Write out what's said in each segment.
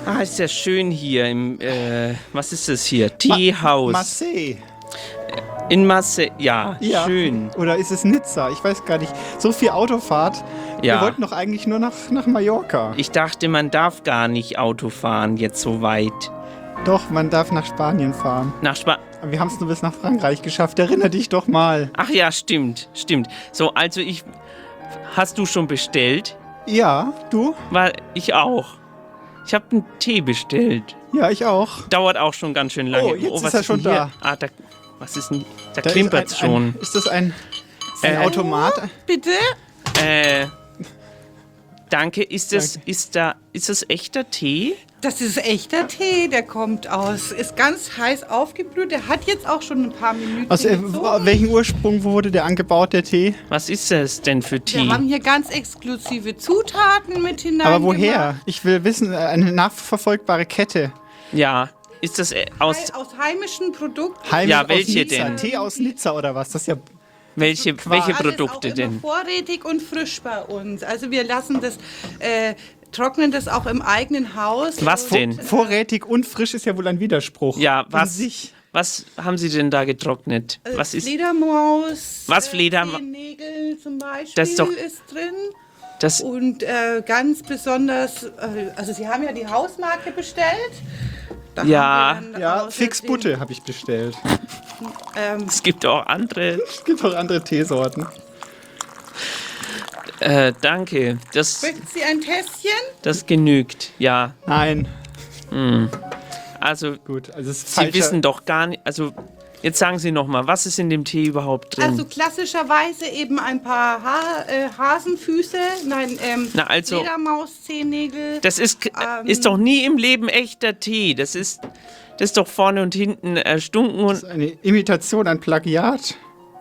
Ah, ist ja schön hier im, was ist das hier? Teehaus. Marseille. In Marseille, ja, schön. Oder ist es Nizza? Ich weiß gar nicht. So viel Autofahrt. Ja. Wir wollten doch eigentlich nur nach Mallorca. Ich dachte, man darf gar nicht Auto fahren jetzt so weit. Doch, man darf nach Spanien fahren. Nach Spanien. Aber wir haben es nur bis nach Frankreich geschafft. Erinner dich doch mal. Ach ja, stimmt. So, also hast du schon bestellt? Ja, du? Weil ich auch. Ich habe einen Tee bestellt. Ja, ich auch. Dauert auch schon ganz schön lange. Oh, jetzt was ist er schon denn hier? da. Was ist denn? Da klimpert es schon. Ist das ein Automat? Bitte? Danke. Ist das echter Tee? Das ist echter Tee, der kommt ist ganz heiß aufgebrüht. Der hat jetzt auch schon ein paar Minuten Aus welchem Ursprung wurde der angebaut, der Tee? Was ist das denn für Tee? Wir haben hier ganz exklusive Zutaten mit hinein. Aber woher? Ich will wissen, eine nachverfolgbare Kette. Ja, ist das aus heimischen Produkten? Ja, welche aus Nizza. denn? Tee aus Nizza oder was? Das ist ja welche Produkte Alles auch denn? immer vorrätig und frisch bei uns. Also wir lassen das, trocknen das auch im eigenen Haus. Was denn? Vorrätig und frisch ist ja wohl ein Widerspruch. Ja, was haben Sie denn da getrocknet? Was ist Fledermaus. Was Fledermaus? Nägel zum Beispiel Das ist doch- ist drin. das? Und ganz besonders, also Sie haben ja die Hausmarke bestellt. Da Ja. haben wir dann Ja, außerdem, Fix Butte habe ich bestellt. Es gibt auch andere. Es gibt auch andere Teesorten. Danke. Möchten Sie ein Tässchen? Das genügt. Ja. Nein. Also Gut, also es ist Sie wissen doch gar nicht. Also jetzt sagen Sie noch mal, was ist in dem Tee überhaupt drin? Also klassischerweise eben ein paar Hasenfüße, Fledermauszehennägel. Das ist doch nie im Leben echter Tee. Das ist doch vorne und hinten erstunken Das und ist eine Imitation, ein Plagiat.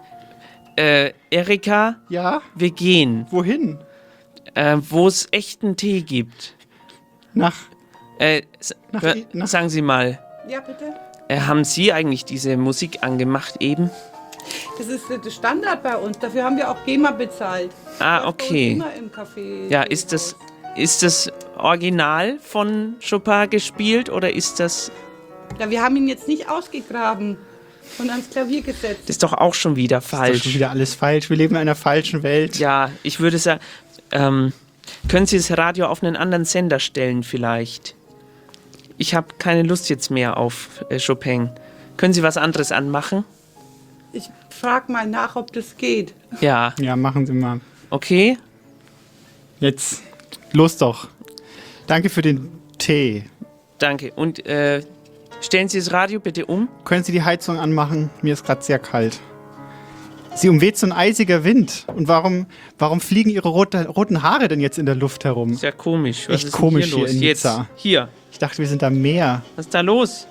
Erika, Ja? wir gehen, Wohin? wo es echten Tee gibt. Nach Sagen Sie mal, Ja, bitte. haben Sie eigentlich diese Musik angemacht eben? Das ist der Standard bei uns. Dafür haben wir auch GEMA bezahlt. Ah, Das läuft bei uns okay. Immer im Café. Ja, ist das Original von Chopin gespielt oder ist das Ja, wir haben ihn jetzt nicht ausgegraben und ans Klavier gesetzt. das ist doch auch schon wieder Das ist falsch? schon wieder alles falsch. Wir leben in einer falschen Welt. Ja, ich würde sagen, können Sie das Radio auf einen anderen Sender stellen vielleicht? Ich habe keine Lust jetzt mehr auf Chopin. Können Sie was anderes anmachen? Ich frage mal nach, ob das geht. Ja, Ja, machen Sie mal. okay. Jetzt, los doch. Danke für den Tee. Danke. Und stellen Sie das Radio bitte um. Können Sie die Heizung anmachen? Mir ist gerade sehr kalt. Sie umweht so ein eisiger Wind. Und warum fliegen Ihre roten Haare denn jetzt in der Luft herum? Ist ja komisch. Was Echt ist denn komisch hier hier los? in Jetzt, Nizza. hier. Ich dachte, wir sind da mehr. Was ist da los?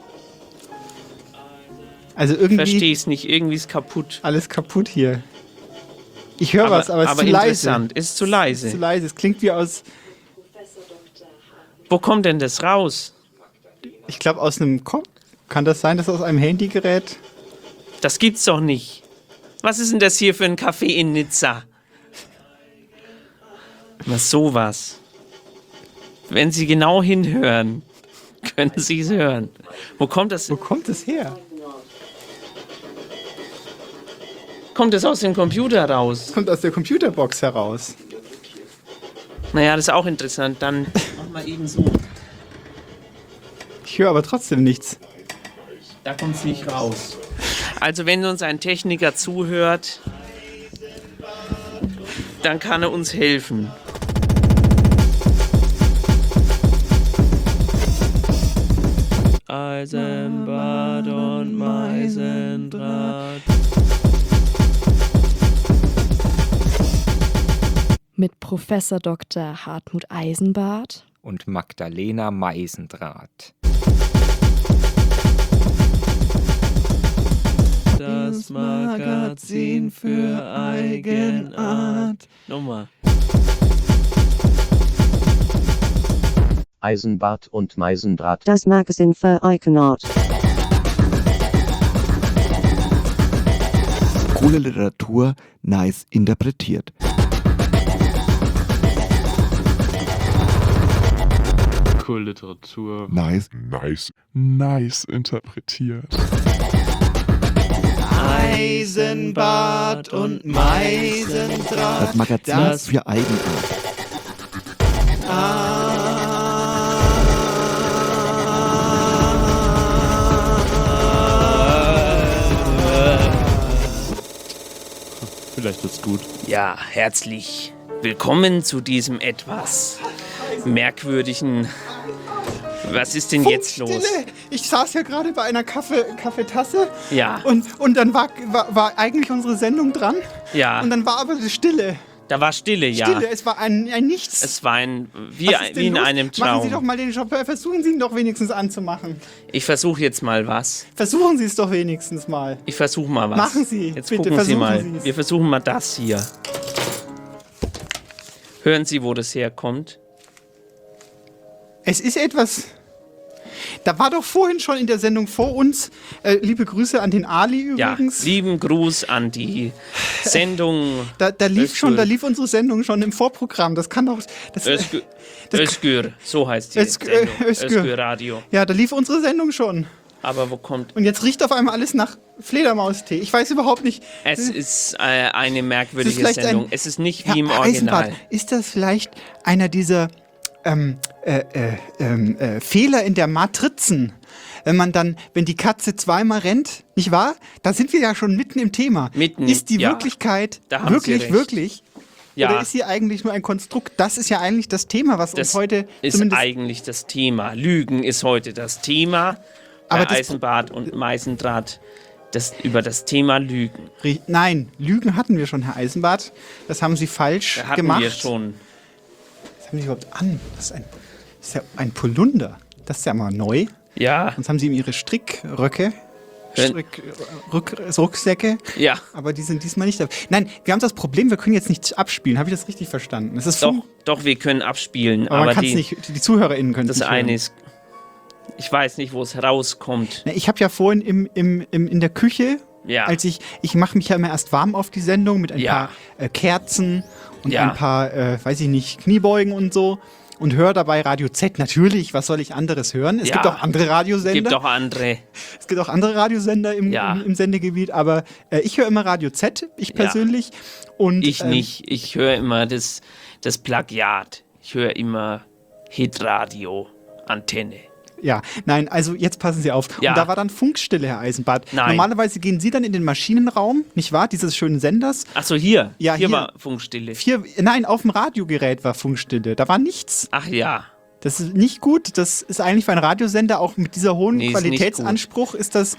Also Verstehe irgendwie es nicht. Irgendwie ist kaputt. alles kaputt hier. Ich höre was, aber es ist zu leise. interessant. Ist zu leise. Es ist zu leise. Es klingt wie aus, Wo kommt denn das raus? ich glaube, aus einem Kopf. Kann das sein, dass aus einem Handygerät? Das gibt's doch nicht. Was ist denn das hier für ein Café in Nizza? Was sowas? Wenn Sie genau hinhören, können Sie es hören. Wo kommt das? Wo kommt es her? Kommt es aus dem Computer raus? Es kommt aus der Computerbox heraus. Naja, das ist auch interessant. Dann mach mal eben so. Ich höre aber trotzdem nichts. Da kommt es nicht raus. Also wenn uns ein Techniker zuhört, dann kann er uns helfen. Eisenbad und Meisendraht. Mit Professor Dr. Hartmut Eisenbart und Magdalena Meisendraht. Das Magazin für Eigenart. Nochmal. Eisenbart und Meisendraht. Das Magazin für Eigenart. Coole Literatur, nice interpretiert. Kultliteratur. Nice interpretiert. Eisenbad und Meisendraht. Das Magazin für Eigenart. Vielleicht wird's gut. Ja, herzlich willkommen zu diesem etwas merkwürdigen... Was ist denn jetzt los? Funkstille. Ich saß ja gerade bei einer Kaffeetasse. Ja. Und dann war eigentlich unsere Sendung dran. Ja. Und dann war aber die Stille. Da war Stille, ja. Stille, es war ein Nichts. Es war wie Was ist denn in los? einem Traum. Machen Sie doch mal den Chopin, versuchen Sie ihn doch wenigstens anzumachen. Ich versuche jetzt mal was. Versuchen Sie es doch wenigstens mal. Ich versuche mal was. Machen Sie, Jetzt bitte, gucken Sie versuchen mal. Sie es. Wir versuchen mal das hier. Hören Sie, wo das herkommt? Es ist etwas... Da war doch vorhin schon in der Sendung vor uns, liebe Grüße an den Ali übrigens. Ja, lieben Gruß an die Sendung. Da lief unsere Sendung schon im Vorprogramm. Das kann doch... Özgür, so heißt die Sendung. Özgür Radio. Ja, da lief unsere Sendung schon. Aber wo kommt... Und jetzt riecht auf einmal alles nach Fledermaustee. Ich weiß überhaupt nicht... Es ist eine merkwürdige vielleicht Sendung. Es ist nicht wie im Original. Ist das vielleicht einer dieser Fehler in der Matrizen? Wenn die Katze zweimal rennt, nicht wahr? Da sind wir ja schon mitten im Thema. Ist die Wirklichkeit da haben Sie recht. wirklich? Ja. Oder ist sie eigentlich nur ein Konstrukt? Das ist ja eigentlich das Thema, was uns heute ist eigentlich das Thema. Lügen ist heute das Thema. Aber Bei Eisenbad und Meisendraht über das Thema Lügen. Nein, Lügen hatten wir schon, Herr Eisenbart. Das haben Sie falsch hatten gemacht. Wir schon. Was haben Sie überhaupt an? Das ist ja ein Polunder. Das ist ja mal neu. Ja. Sonst haben Sie ihm Ihre Strickröcke. Rucksäcke. Ja. Aber die sind diesmal nicht da. Nein, wir haben das Problem, wir können jetzt nicht abspielen. Habe ich das richtig verstanden? Das ist doch, wir können abspielen. Aber man kann es nicht, die ZuhörerInnen können es nicht. Das eine ist, ich weiß nicht, wo es rauskommt. Na, ich habe ja vorhin in der Küche, als ich mache mich ja immer erst warm auf die Sendung mit ein paar Kerzen und ein paar, weiß ich nicht, Kniebeugen und so. Und höre dabei Radio Z. Natürlich, was soll ich anderes hören? Es gibt auch andere Radiosender. Es gibt auch andere Radiosender im Sendegebiet, aber ich höre immer Radio Z, ich persönlich. Und, ich nicht. Ich höre immer das Plagiat. Ich höre immer Hitradio, Antenne. Ja, nein, also jetzt passen Sie auf. Ja. Und da war dann Funkstille, Herr Eisenbart. Nein. Normalerweise gehen Sie dann in den Maschinenraum, nicht wahr? Dieses schönen Senders. Ach so, hier. Ja, hier war Funkstille. Nein, auf dem Radiogerät war Funkstille. Da war nichts. Ach ja. Das ist nicht gut. Das ist eigentlich für einen Radiosender auch mit dieser hohen Qualitätsanspruch ist das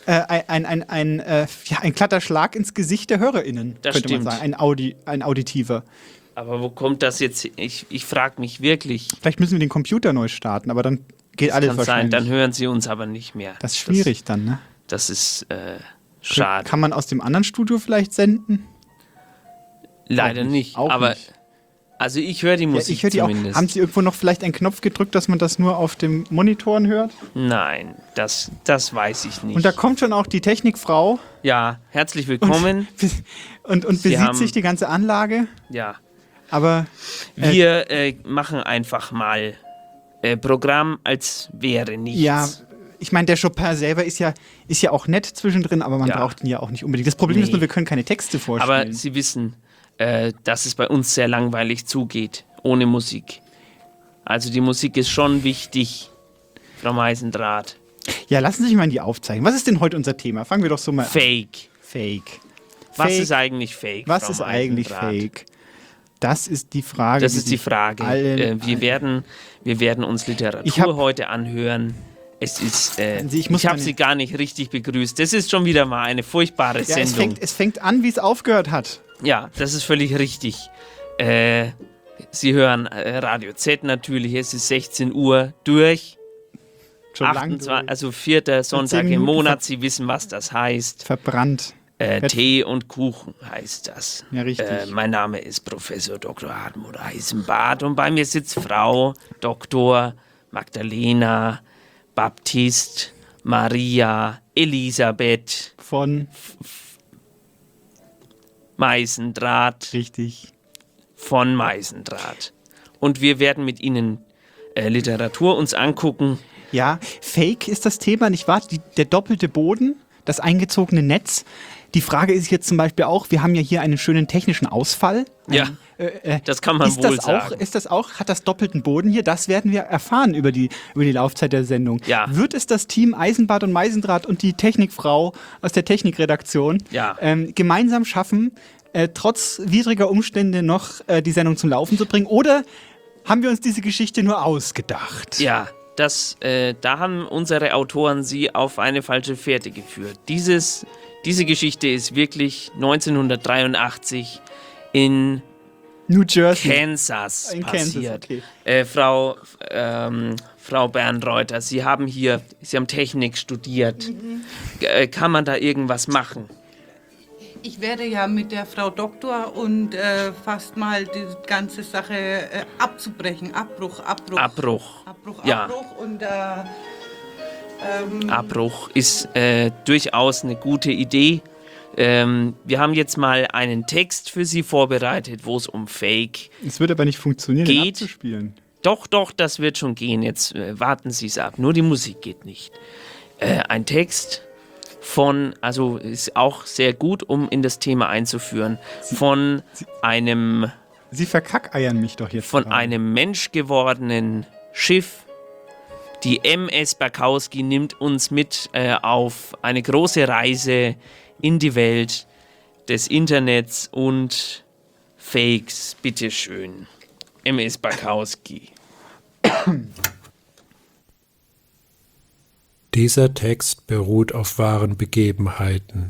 ein glatter Schlag ins Gesicht der HörerInnen, Das könnte stimmt. man sagen. Ein auditiver. Aber wo kommt das jetzt? Ich frage mich wirklich. Vielleicht müssen wir den Computer neu starten, aber dann geht alles Kann wahrscheinlich. sein, dann hören Sie uns aber nicht mehr. Das ist schwierig dann, ne? Das ist schade. Kann man aus dem anderen Studio vielleicht senden? Leider nicht. Aber also ich höre die Musik ich höre die zumindest. Auch. Haben Sie irgendwo noch vielleicht einen Knopf gedrückt, dass man das nur auf dem Monitoren hört? Nein, das weiß ich nicht. Und da kommt schon auch die Technikfrau. Ja, herzlich willkommen. Und besieht sich die ganze Anlage. Ja. Aber wir machen einfach mal Programm, als wäre nichts. Ja, ich meine, der Chopin selber ist ja auch nett zwischendrin, aber man braucht ihn ja auch nicht unbedingt. Das Problem ist nur, wir können keine Texte vorspielen. Aber Sie wissen, dass es bei uns sehr langweilig zugeht, ohne Musik. Also die Musik ist schon wichtig, Frau Meisendraht. Ja, lassen Sie sich mal in die aufzeigen. Was ist denn heute unser Thema? Fangen wir doch so mal an. Fake. Was Fake. Ist eigentlich Fake? Was Frau ist eigentlich Meisendraht? Fake? Das ist die Frage. Das ist die Frage. Wir werden uns Literatur heute anhören. Es ist, ich habe Sie gar nicht richtig begrüßt. Das ist schon wieder mal eine furchtbare Sendung. Es fängt an, wie es aufgehört hat. Ja, das ist völlig richtig. Sie hören Radio Z natürlich. Es ist 16 Uhr durch. Schon 28, also 4. Sonntag im Monat. Sie wissen, was das heißt. Verbrannt. Tee und Kuchen heißt das. Ja, richtig. Mein Name ist Professor Dr. Hartmut Eisenbart und bei mir sitzt Frau Dr. Magdalena Baptist Maria Elisabeth von Meisendraht. Richtig. Von Meisendraht. Und wir werden mit Ihnen Literatur uns angucken. Ja, Fake ist das Thema, nicht wahr? Der doppelte Boden, das eingezogene Netz. Die Frage ist jetzt zum Beispiel auch, wir haben ja hier einen schönen technischen Ausfall. Ja, das kann man wohl sagen. Hat das doppelten Boden hier? Das werden wir erfahren über die Laufzeit der Sendung. Ja. Wird es das Team Eisenbart und Meisendraht und die Technikfrau aus der Technikredaktion gemeinsam schaffen, trotz widriger Umstände noch die Sendung zum Laufen zu bringen? Oder haben wir uns diese Geschichte nur ausgedacht? Ja, da haben unsere Autoren sie auf eine falsche Fährte geführt. Diese Geschichte ist wirklich 1983 in New Jersey. Kansas passiert. Okay. Frau Bernreuther, Sie haben Technik studiert. Kann man da irgendwas machen? Ich werde ja mit der Frau Doktor und fast mal die ganze Sache abzubrechen. Abbruch. Ja. Und Abbruch ist durchaus eine gute Idee. Wir haben jetzt mal einen Text für Sie vorbereitet, wo es um Fake Es wird aber nicht funktionieren, den geht. abzuspielen. Doch, das wird schon gehen. Jetzt warten Sie es ab. Nur die Musik geht nicht. Ein Text also ist auch sehr gut, um in das Thema einzuführen, von einem... Sie verkackeiern mich doch jetzt. Von einem menschgewordenen Schiff. Die MS Barkowski nimmt uns mit auf eine große Reise in die Welt des Internets und Fakes. Bitteschön. MS Barkowski. Dieser Text beruht auf wahren Begebenheiten.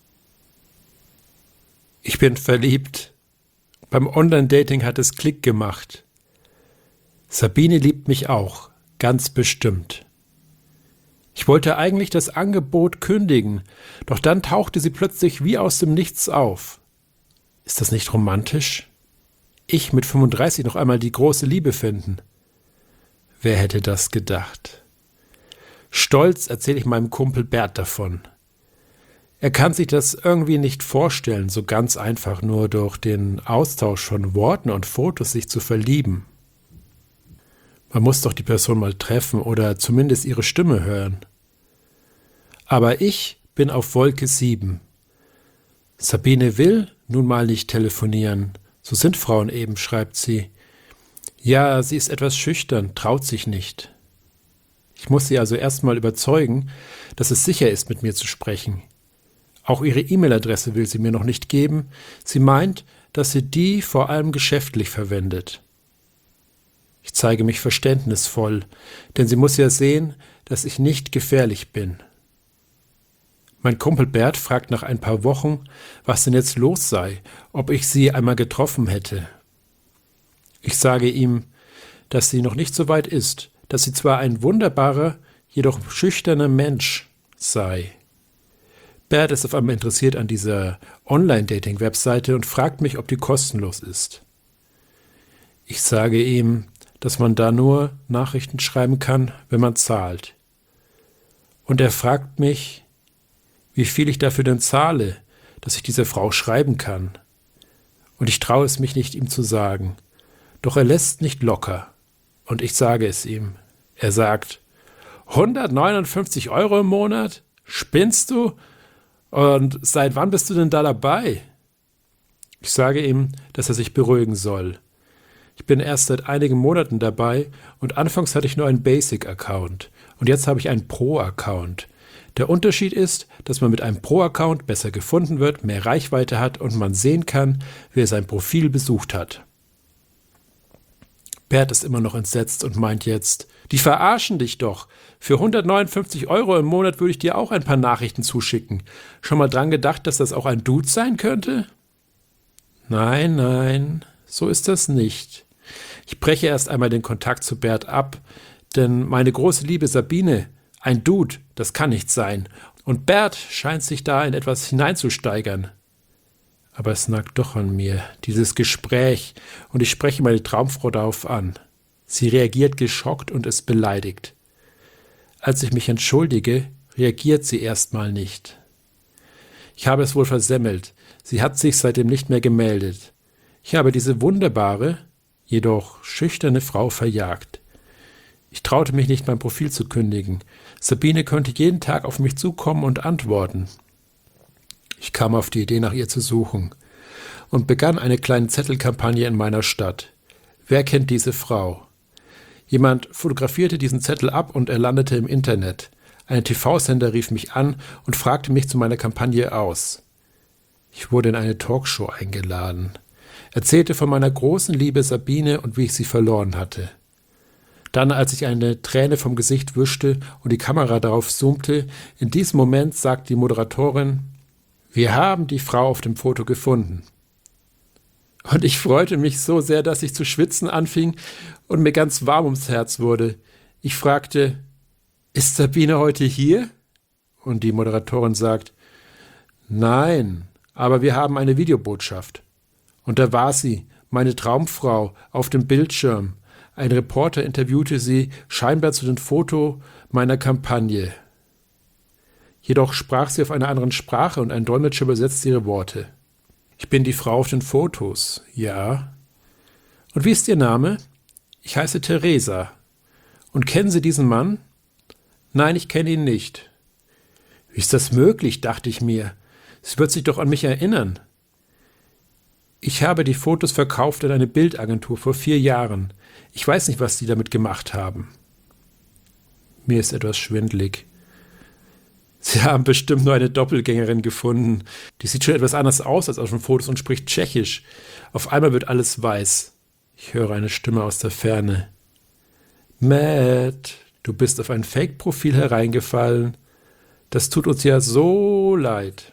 Ich bin verliebt. Beim Online-Dating hat es Klick gemacht. Sabine liebt mich auch, ganz bestimmt. Ich wollte eigentlich das Angebot kündigen, doch dann tauchte sie plötzlich wie aus dem Nichts auf. Ist das nicht romantisch? Ich mit 35 noch einmal die große Liebe finden. Wer hätte das gedacht? Stolz erzähle ich meinem Kumpel Bert davon. Er kann sich das irgendwie nicht vorstellen, so ganz einfach nur durch den Austausch von Worten und Fotos sich zu verlieben. Man muss doch die Person mal treffen oder zumindest ihre Stimme hören. Aber ich bin auf Wolke 7. Sabine will nun mal nicht telefonieren. So sind Frauen eben, schreibt sie. Ja, sie ist etwas schüchtern, traut sich nicht. Ich muss sie also erstmal überzeugen, dass es sicher ist, mit mir zu sprechen. Auch ihre E-Mail-Adresse will sie mir noch nicht geben. Sie meint, dass sie die vor allem geschäftlich verwendet. Ich zeige mich verständnisvoll, denn sie muss ja sehen, dass ich nicht gefährlich bin. Mein Kumpel Bert fragt nach ein paar Wochen, was denn jetzt los sei, ob ich sie einmal getroffen hätte. Ich sage ihm, dass sie noch nicht so weit ist, dass sie zwar ein wunderbarer, jedoch schüchterner Mensch sei. Bert ist auf einmal interessiert an dieser Online-Dating-Webseite und fragt mich, ob die kostenlos ist. Ich sage ihm, dass man da nur Nachrichten schreiben kann, wenn man zahlt. Und er fragt mich, wie viel ich dafür denn zahle, dass ich dieser Frau schreiben kann. Und ich traue es mich nicht, ihm zu sagen. Doch er lässt nicht locker. Und ich sage es ihm. Er sagt, 159 € im Monat? Spinnst du? Und seit wann bist du denn da dabei? Ich sage ihm, dass er sich beruhigen soll. Ich bin erst seit einigen Monaten dabei und anfangs hatte ich nur einen Basic-Account und jetzt habe ich einen Pro-Account. Der Unterschied ist, dass man mit einem Pro-Account besser gefunden wird, mehr Reichweite hat und man sehen kann, wer sein Profil besucht hat. Bert ist immer noch entsetzt und meint jetzt, die verarschen dich doch. Für 159 € im Monat würde ich dir auch ein paar Nachrichten zuschicken. Schon mal dran gedacht, dass das auch ein Dude sein könnte? Nein, so ist das nicht. Ich breche erst einmal den Kontakt zu Bert ab, denn meine große Liebe Sabine, ein Dude, das kann nicht sein. Und Bert scheint sich da in etwas hineinzusteigern. Aber es nagt doch an mir, dieses Gespräch, und ich spreche meine Traumfrau darauf an. Sie reagiert geschockt und ist beleidigt. Als ich mich entschuldige, reagiert sie erstmal nicht. Ich habe es wohl versemmelt. Sie hat sich seitdem nicht mehr gemeldet. Ich habe diese wunderbare, jedoch schüchterne Frau verjagt. Ich traute mich nicht, mein Profil zu kündigen. Sabine könnte jeden Tag auf mich zukommen und antworten. Ich kam auf die Idee, nach ihr zu suchen und begann eine kleine Zettelkampagne in meiner Stadt. Wer kennt diese Frau? Jemand fotografierte diesen Zettel ab und er landete im Internet. Ein TV-Sender rief mich an und fragte mich zu meiner Kampagne aus. Ich wurde in eine Talkshow eingeladen, erzählte von meiner großen Liebe Sabine und wie ich sie verloren hatte. Dann, als ich eine Träne vom Gesicht wischte und die Kamera darauf zoomte, in diesem Moment sagte die Moderatorin, wir haben die Frau auf dem Foto gefunden. Und ich freute mich so sehr, dass ich zu schwitzen anfing und mir ganz warm ums Herz wurde. Ich fragte, ist Sabine heute hier? Und die Moderatorin sagt, nein, aber wir haben eine Videobotschaft. Und da war sie, meine Traumfrau, auf dem Bildschirm. Ein Reporter interviewte sie scheinbar zu dem Foto meiner Kampagne. Jedoch sprach sie auf einer anderen Sprache und ein Dolmetscher übersetzte ihre Worte. Ich bin die Frau auf den Fotos, ja. Und wie ist Ihr Name? Ich heiße Theresa. Und kennen Sie diesen Mann? Nein, ich kenne ihn nicht. Wie ist das möglich, dachte ich mir. Sie wird sich doch an mich erinnern. Ich habe die Fotos verkauft an eine Bildagentur vor 4 Jahren. Ich weiß nicht, was die damit gemacht haben. Mir ist etwas schwindelig. Sie haben bestimmt nur eine Doppelgängerin gefunden. Die sieht schon etwas anders aus als auf den Fotos und spricht Tschechisch. Auf einmal wird alles weiß. Ich höre eine Stimme aus der Ferne. Matt, du bist auf ein Fake-Profil hereingefallen. Das tut uns ja so leid.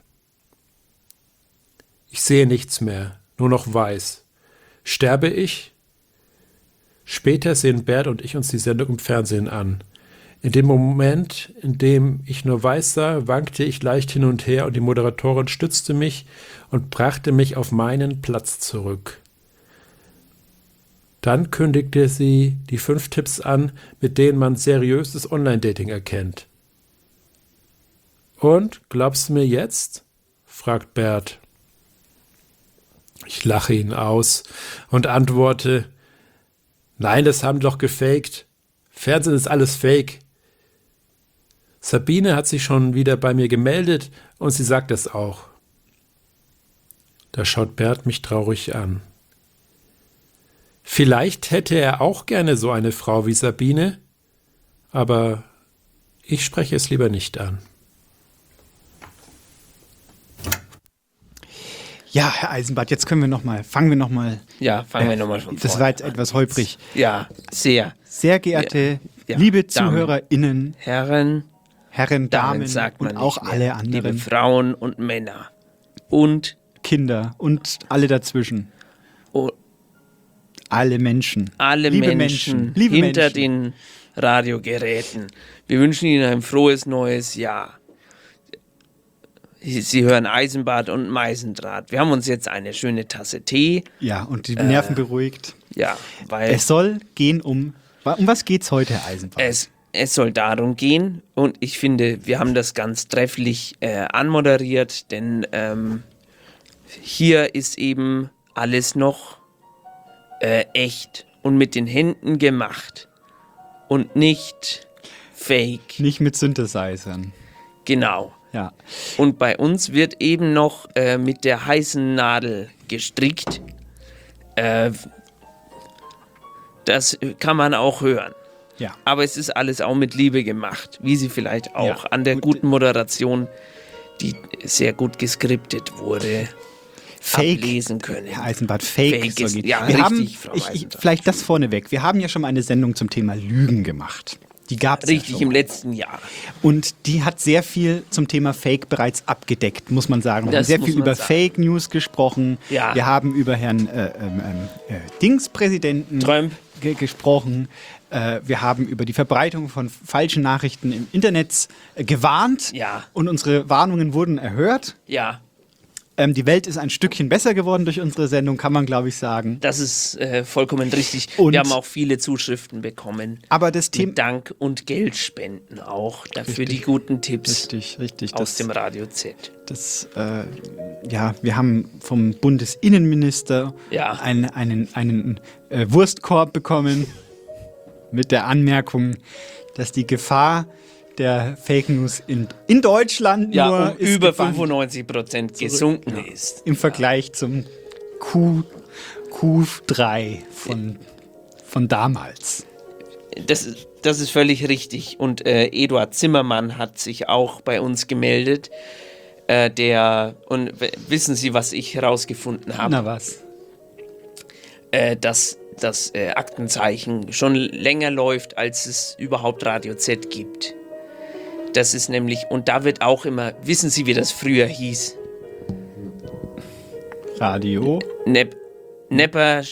Ich sehe nichts mehr, nur noch weiß. Sterbe ich? Später sehen Bert und ich uns die Sendung im Fernsehen an. In dem Moment, in dem ich nur weiß sah, wankte ich leicht hin und her und die Moderatorin stützte mich und brachte mich auf meinen Platz zurück. Dann kündigte sie die 5 Tipps an, mit denen man seriöses Online-Dating erkennt. Und, glaubst du mir jetzt? Fragt Bert. Ich lache ihn aus und antworte, nein, das haben doch gefaked. Fernsehen ist alles fake. Sabine hat sich schon wieder bei mir gemeldet und sie sagt es auch. Da schaut Bert mich traurig an. Vielleicht hätte er auch gerne so eine Frau wie Sabine, aber ich spreche es lieber nicht an. Ja, Herr Eisenbart, jetzt fangen wir nochmal. Fangen wir nochmal von vorne. Das war jetzt etwas holprig. Ja, sehr. Sehr geehrte, liebe ZuhörerInnen, Herren, Damen sagt man und auch alle anderen. Liebe Frauen und Männer und Kinder und alle dazwischen. Alle Menschen. Liebe Menschen hinter den Radiogeräten. Wir wünschen Ihnen ein frohes neues Jahr. Sie hören Eisenbart und Meisendraht. Wir haben uns jetzt eine schöne Tasse Tee. Ja, und die Nerven beruhigt. Ja, weil es soll gehen um was geht's heute, Herr Eisenbart? Es soll darum gehen und ich finde, wir haben das ganz trefflich anmoderiert, denn hier ist eben alles noch echt und mit den Händen gemacht und nicht fake. Nicht mit Synthesizern. Genau. Ja. Und bei uns wird eben noch mit der heißen Nadel gestrickt. Das kann man auch hören. Ja. Aber es ist alles auch mit Liebe gemacht, wie Sie vielleicht auch an der guten Moderation, die sehr gut geskriptet wurde, ablesen können. Herr Eisenbart, Fake ist, ja, wir richtig, haben, vielleicht das vorneweg. Wir haben ja schon mal eine Sendung zum Thema Lügen gemacht. Die gab es richtig im letzten Jahr. Und die hat sehr viel zum Thema Fake bereits abgedeckt, muss man sagen. Wir haben sehr viel über Fake News gesprochen. Ja. Wir haben über Herrn Präsidenten Trump gesprochen. Wir haben über die Verbreitung von falschen Nachrichten im Internet gewarnt. Ja. Und unsere Warnungen wurden erhört. Ja. Die Welt ist ein Stückchen besser geworden durch unsere Sendung, kann man, glaube ich, sagen. Das ist vollkommen richtig. Und wir haben auch viele Zuschriften bekommen. Aber das Thema Dank und Geldspenden auch dafür die guten Tipps richtig, aus dem Radio Z. Wir haben vom Bundesinnenminister einen Wurstkorb bekommen. mit der Anmerkung, dass die Gefahr der Fake News in Deutschland nur um über 95% gesunken ist. Im Vergleich zum Q3 von damals. Das ist völlig richtig. Und Eduard Zimmermann hat sich auch bei uns gemeldet. Und wissen Sie, was ich herausgefunden habe? Na was? Dass das Aktenzeichen schon länger läuft, als es überhaupt Radio Z gibt. Das ist nämlich, und da wird auch immer, wissen Sie, wie das früher hieß? Radio? Nepper,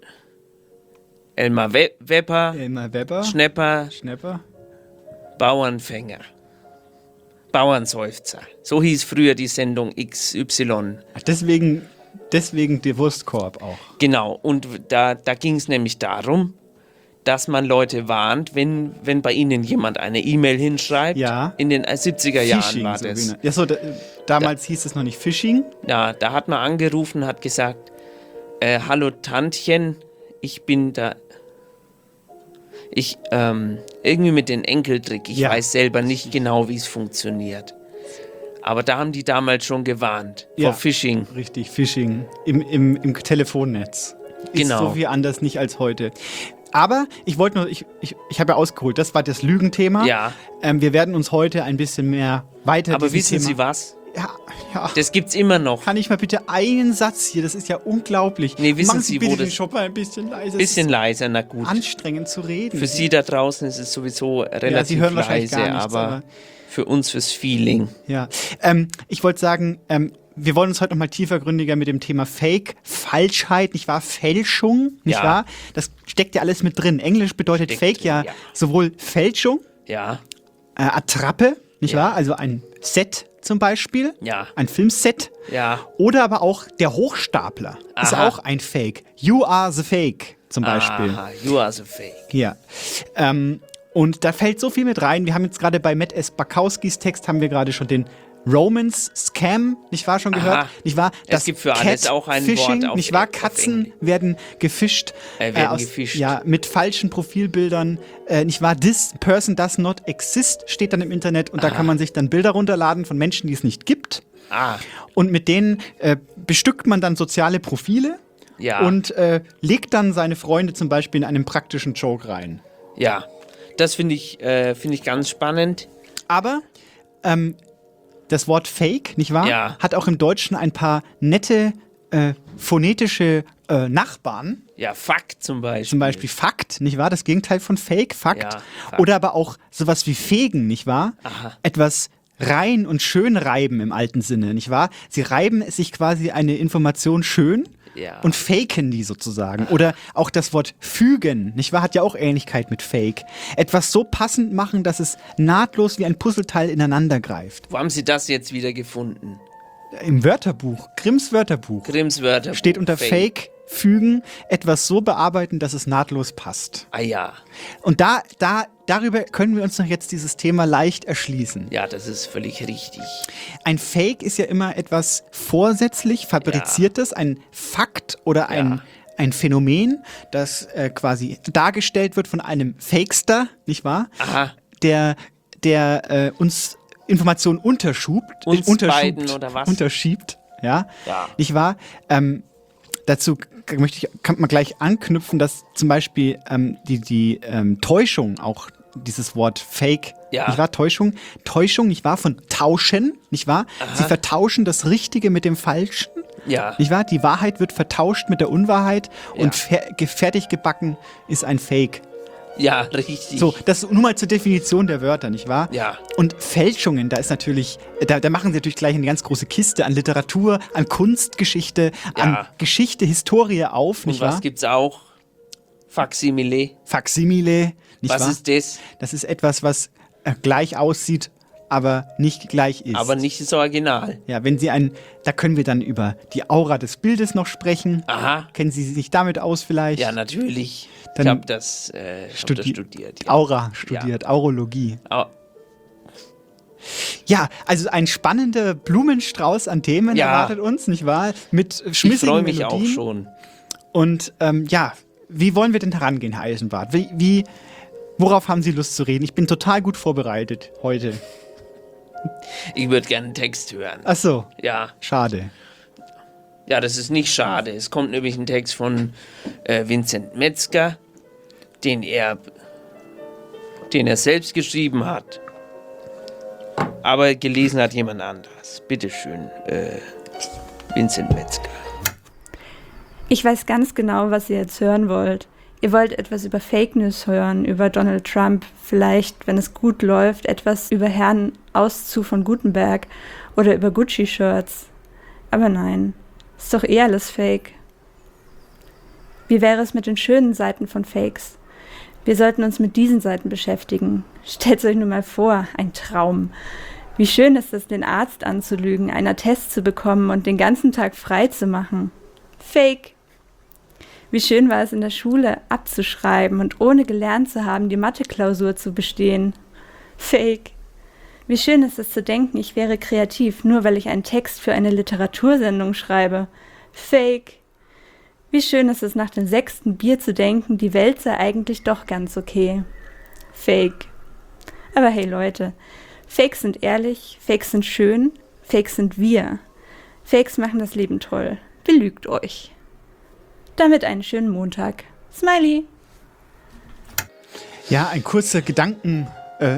Elmar Wepper, Schnepper, Bauernfänger, Bauernseufzer. So hieß früher die Sendung XY. Ach, deswegen der Wurstkorb auch. Genau, und da ging es nämlich darum, dass man Leute warnt, wenn bei ihnen jemand eine E-Mail hinschreibt. Ja. In den 70er Jahren Phishing, war so das. Ja, so, damals hieß es noch nicht Phishing. Ja, da hat man angerufen, hat gesagt, hallo Tantchen, ich bin da. Irgendwie mit den Enkeltrick, ich weiß selber nicht genau, wie es funktioniert. Aber da haben die damals schon gewarnt vor Phishing. Richtig, Phishing im Telefonnetz. Genau. Ist so viel anders nicht als heute. Aber ich wollte nur, ich habe ja ausgeholt, das war das Lügenthema. Ja. Wir werden uns heute ein bisschen mehr weiter. Aber wissen Sie was? Ja. Das gibt's immer noch. Kann ich mal bitte einen Satz hier? Das ist ja unglaublich. Nee, wissen Machen Sie, bitte wo den das... Shop mal ein bisschen leiser. Bisschen leiser, na gut. Anstrengend zu reden. Für Sie da draußen ist es sowieso relativ Sie hören wahrscheinlich leise, gar nichts, aber für uns fürs Feeling. Ja. Ich wollte sagen, wir wollen uns heute noch mal tiefergründiger mit dem Thema Fake, Falschheit, nicht wahr? Fälschung, nicht wahr? Das steckt ja alles mit drin. Englisch bedeutet Fake ja sowohl Fälschung, Attrappe, nicht wahr? Also ein Set zum Beispiel, ein Filmset, oder aber auch der Hochstapler ist auch ein Fake. You are the Fake zum Beispiel. Aha, you are the Fake. Ja. Und da fällt so viel mit rein. Wir haben jetzt gerade bei Matt S. Bakowskis Text haben wir gerade schon den Romance-Scam, nicht wahr, schon gehört? Nicht wahr? Es gibt für alles auch ein Wort auf nicht wahr? Katzen werden gefischt. Ja, mit falschen Profilbildern. Nicht wahr? This person does not exist steht dann im Internet und da kann man sich dann Bilder runterladen von Menschen, die es nicht gibt. Und mit denen bestückt man dann soziale Profile und legt dann seine Freunde zum Beispiel in einen praktischen Joke rein. Ja, das finde ich ganz spannend. Aber das Wort Fake, nicht wahr? Ja. Hat auch im Deutschen ein paar nette phonetische Nachbarn. Ja, Fakt zum Beispiel. Zum Beispiel Fakt, nicht wahr? Das Gegenteil von Fake, Fakt. Ja, Fakt. Oder aber auch sowas wie Fegen, nicht wahr? Etwas rein und schön reiben im alten Sinne, nicht wahr? Sie reiben sich quasi eine Information schön und faken die sozusagen. Oder auch das Wort fügen, nicht wahr? Hat ja auch Ähnlichkeit mit Fake. Etwas so passend machen, dass es nahtlos wie ein Puzzleteil ineinander greift. Wo haben Sie das jetzt wieder gefunden? Im Wörterbuch, Grimms Wörterbuch. Grimms Wörterbuch. Steht unter Fake, fügen, etwas so bearbeiten, dass es nahtlos passt. Ah ja. Und darüber können wir uns noch jetzt dieses Thema leicht erschließen. Ja, das ist völlig richtig. Ein Fake ist ja immer etwas vorsätzlich Fabriziertes, ein Fakt oder ein Phänomen, das quasi dargestellt wird von einem Fakester, nicht wahr? Der uns Informationen unterschiebt, ja, nicht wahr? Dazu kann man gleich anknüpfen, dass zum Beispiel die Täuschung, auch dieses Wort Fake, nicht wahr? Täuschung, nicht wahr? Von tauschen, nicht wahr? Sie vertauschen das Richtige mit dem Falschen, nicht wahr? Die Wahrheit wird vertauscht mit der Unwahrheit und fertig gebacken ist ein Fake. Ja, richtig. So, das ist nur mal zur Definition der Wörter, nicht wahr? Ja. Und Fälschungen, da ist natürlich, da machen sie natürlich gleich eine ganz große Kiste an Literatur, an Kunstgeschichte, an Geschichte, Historie auf, nicht wahr? Und was gibt's auch? Faksimile, nicht wahr? Was ist das? Das ist etwas, was gleich aussieht, aber nicht gleich ist. Aber nicht das Original. Ja, da können wir dann über die Aura des Bildes noch sprechen. Kennen Sie sich damit aus vielleicht? Ja, natürlich. Dann ich habe das studiert. Ja. Aura studiert, Aurologie. Ja, also ein spannender Blumenstrauß an Themen erwartet uns, nicht wahr? Mit schmissigen Ich freue mich Melodien. auch schon. Und wie wollen wir denn herangehen, Herr Eisenbart? Worauf haben Sie Lust zu reden? Ich bin total gut vorbereitet heute. Ich würde gerne einen Text hören. Ach so. Ja. Schade. Ja, das ist nicht schade. Es kommt nämlich ein Text von Vincent Metzger, den er selbst geschrieben hat. Aber gelesen hat jemand anderes. Bitteschön, Vincent Metzger. Ich weiß ganz genau, was ihr jetzt hören wollt. Ihr wollt etwas über Fake News hören, über Donald Trump, vielleicht, wenn es gut läuft, etwas über Herrn Auszug von Gutenberg oder über Gucci-Shirts. Aber nein, ist doch eh alles Fake. Wie wäre es mit den schönen Seiten von Fakes? Wir sollten uns mit diesen Seiten beschäftigen. Stellt euch nur mal vor, ein Traum. Wie schön ist es, den Arzt anzulügen, einen Attest zu bekommen und den ganzen Tag frei zu machen. Fake. Wie schön war es in der Schule, abzuschreiben und ohne gelernt zu haben, die Mathe-Klausur zu bestehen. Fake. Wie schön ist es zu denken, ich wäre kreativ, nur weil ich einen Text für eine Literatursendung schreibe. Fake. Wie schön ist es, nach dem 6. Bier zu denken, die Welt sei eigentlich doch ganz okay. Fake. Aber hey Leute, Fakes sind ehrlich, Fakes sind schön, Fakes sind wir. Fakes machen das Leben toll. Belügt euch. Damit einen schönen Montag. Smiley. Ja, ein kurzer Gedankenstrom.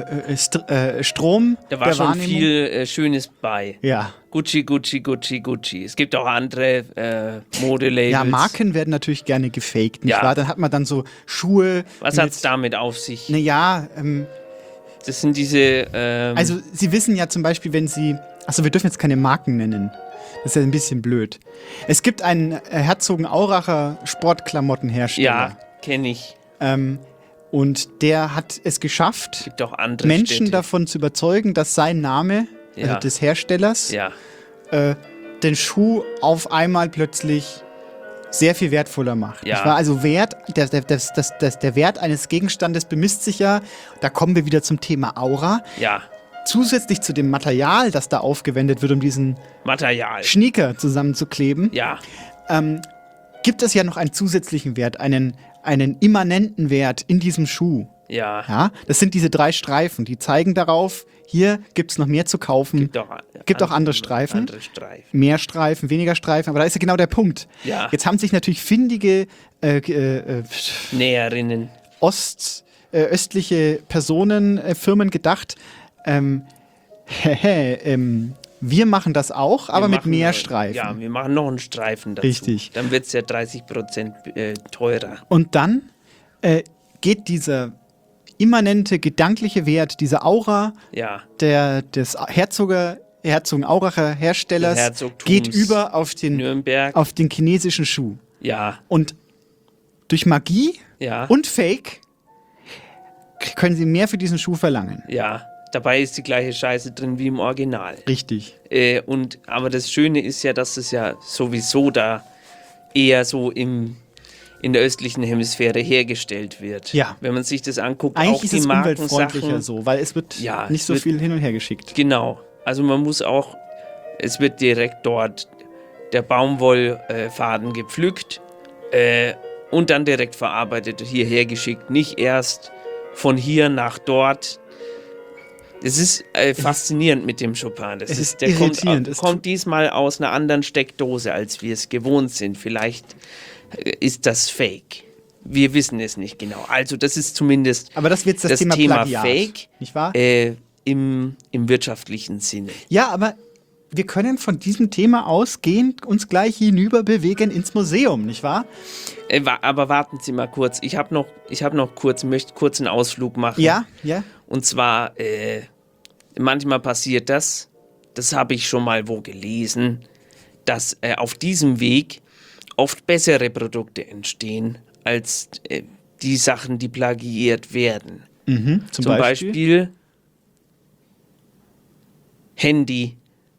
Da war schon viel Schönes bei. Ja. Gucci, Gucci, Gucci, Gucci. Es gibt auch andere Modelabels. Ja, Marken werden natürlich gerne gefaked, nicht wahr? Dann hat man dann so Schuhe. Was hat es damit auf sich? Naja, das sind diese... Also, Sie wissen ja zum Beispiel, wenn Sie... Achso, wir dürfen jetzt keine Marken nennen. Das ist ja ein bisschen blöd. Es gibt einen Herzogenauracher Sportklamottenhersteller. Ja, kenne ich. Und der hat es geschafft, gibt auch andere Menschen Städte davon zu überzeugen, dass sein Name, also des Herstellers, den Schuh auf einmal plötzlich sehr viel wertvoller macht. Ja. Nicht wahr? Also Wert, der Wert eines Gegenstandes bemisst sich ja, da kommen wir wieder zum Thema Aura. Ja. Zusätzlich zu dem Material, das da aufgewendet wird, um diesen Sneaker zusammenzukleben, gibt es ja noch einen zusätzlichen Wert, einen immanenten Wert in diesem Schuh. Ja. Das sind diese 3 Streifen, die zeigen darauf, hier gibt es noch mehr zu kaufen. Gibt auch andere Streifen. Mehr Streifen, weniger Streifen, aber da ist ja genau der Punkt. Ja. Jetzt haben sich natürlich findige Näherinnen, östliche Personen, Firmen gedacht, wir machen das auch, aber mit mehr Streifen. Ja, wir machen noch einen Streifen dazu. Richtig. Dann wird es ja 30% teurer. Und dann geht dieser immanente gedankliche Wert, diese Aura des Herzogenauracher Herstellers geht über auf den chinesischen Schuh. Ja. Und durch Magie und Fake können sie mehr für diesen Schuh verlangen. Ja, dabei ist die gleiche Scheiße drin wie im Original. Richtig. Aber das Schöne ist ja, dass es ja sowieso da eher so in der östlichen Hemisphäre hergestellt wird. Ja. Wenn man sich das anguckt, eigentlich auch ist die es Markensachen, umweltfreundlicher so, weil es wird nicht so viel hin und her geschickt. Genau. Also man muss auch, es wird direkt dort der Baumwollfaden gepflückt und dann direkt verarbeitet, hierher geschickt. Nicht erst von hier nach dort. Es ist faszinierend mit dem Chopin. Der kommt diesmal aus einer anderen Steckdose, als wir es gewohnt sind. Vielleicht ist das Fake. Wir wissen es nicht genau. Also das ist zumindest aber das wird das Thema Plagiat, Fake, nicht wahr? Im wirtschaftlichen Sinne. Ja, aber wir können von diesem Thema ausgehend uns gleich hinüber bewegen ins Museum, nicht wahr? Aber warten Sie mal kurz. Ich möchte kurz einen Ausflug machen. Ja. Und zwar, manchmal passiert das habe ich schon mal wo gelesen, dass auf diesem Weg oft bessere Produkte entstehen, als die Sachen, die plagiiert werden. Zum Beispiel Händel,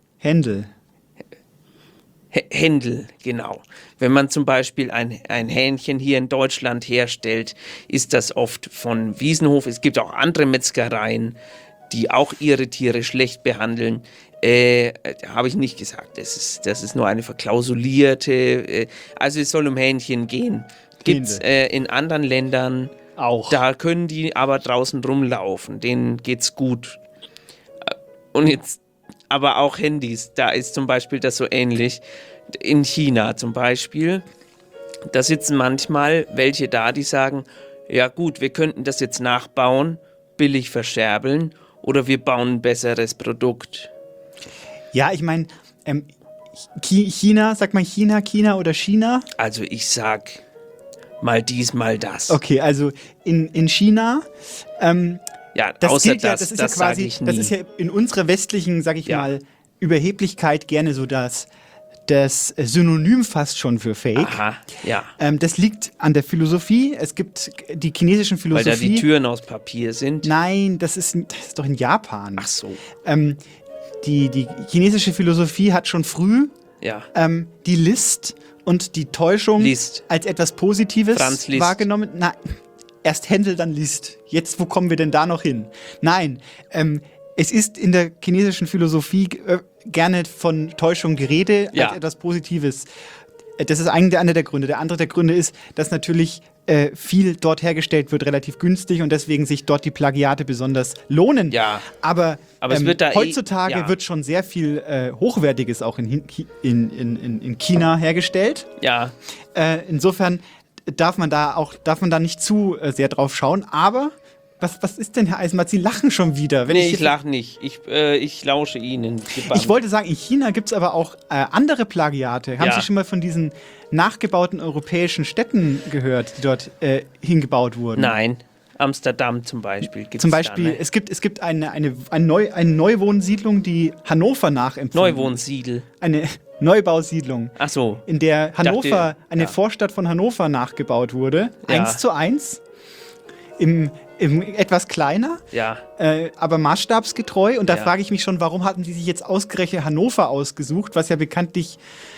genau. Wenn man zum Beispiel ein Hähnchen hier in Deutschland herstellt, ist das oft von Wiesenhof. Es gibt auch andere Metzgereien, die auch ihre Tiere schlecht behandeln. Habe ich nicht gesagt. Das ist nur eine verklausulierte. Also es soll um Hähnchen gehen. Gibt es in anderen Ländern auch. Da können die aber draußen rumlaufen, denen geht's gut. Und jetzt aber auch Handys, da ist zum Beispiel das so ähnlich. In China zum Beispiel, da sitzen manchmal welche da, die sagen, ja gut, wir könnten das jetzt nachbauen, billig verscherbeln oder wir bauen ein besseres Produkt. Ja, ich meine, China, sag mal China oder China? Also ich sag mal dies, mal das. Okay, also in China, ja, das außer gilt ja, das ist ja quasi, das ist ja in unserer westlichen, sag ich mal, Überheblichkeit gerne so das Synonym fast schon für Fake. Aha, ja. Das liegt an der Philosophie. Es gibt die chinesischen Philosophie. Weil da die Türen aus Papier sind? Nein, das ist doch in Japan. Ach so. Die chinesische Philosophie hat schon früh die List und die Täuschung als etwas Positives wahrgenommen. Nein, erst Händel, dann List. Jetzt, wo kommen wir denn da noch hin? Nein, es ist in der chinesischen Philosophie gerne von Täuschung die Rede als etwas Positives. Das ist eigentlich einer der Gründe. Der andere der Gründe ist, dass natürlich viel dort hergestellt wird, relativ günstig und deswegen sich dort die Plagiate besonders lohnen. Ja. Aber es wird da heutzutage wird schon sehr viel Hochwertiges auch in China hergestellt. Ja. Insofern darf man da nicht zu sehr drauf schauen. Aber was ist denn, Herr Eisenbart? Sie lachen schon wieder. Ich lache nicht. Ich lausche Ihnen. Ich wollte sagen, in China gibt es aber auch andere Plagiate. Haben Sie schon mal von diesen nachgebauten europäischen Städten gehört, die dort hingebaut wurden? Nein. Amsterdam zum Beispiel. Zum Beispiel, da, ne? es gibt eine Neuwohnsiedlung, die Hannover nachempfunden. Neuwohnsiedel. Eine Neubausiedlung. Ach so. In der Hannover, eine Vorstadt von Hannover nachgebaut wurde. Ja. 1:1. Im etwas kleiner, aber maßstabsgetreu. Und da frage ich mich schon, warum hatten die sich jetzt ausgerechnet Hannover ausgesucht, was ja bekanntlich,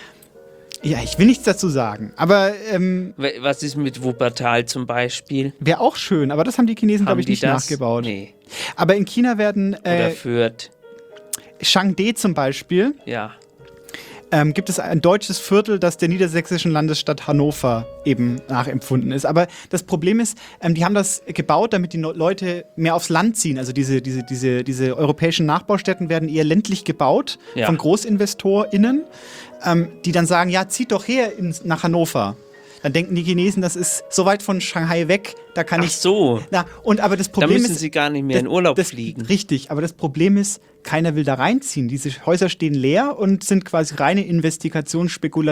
ich will nichts dazu sagen, aber was ist mit Wuppertal zum Beispiel? Wäre auch schön, aber das haben die Chinesen, glaube ich, nicht nachgebaut. Nee. Aber in China werden oder Fürth. Changde zum Beispiel. Ja. Gibt es ein deutsches Viertel, das der niedersächsischen Landesstadt Hannover eben nachempfunden ist. Aber das Problem ist, die haben das gebaut, damit die Leute mehr aufs Land ziehen. Also diese europäischen Nachbaustätten werden eher ländlich gebaut von GroßinvestorInnen, die dann sagen, ja, zieht doch her nach Hannover. Dann denken die Chinesen, das ist so weit von Shanghai weg, da kann ich... Ach so. Aber das Problem da müssen sie gar nicht mehr in Urlaub fliegen. Richtig, aber das Problem ist, keiner will da reinziehen. Diese Häuser stehen leer und sind quasi reine Investigation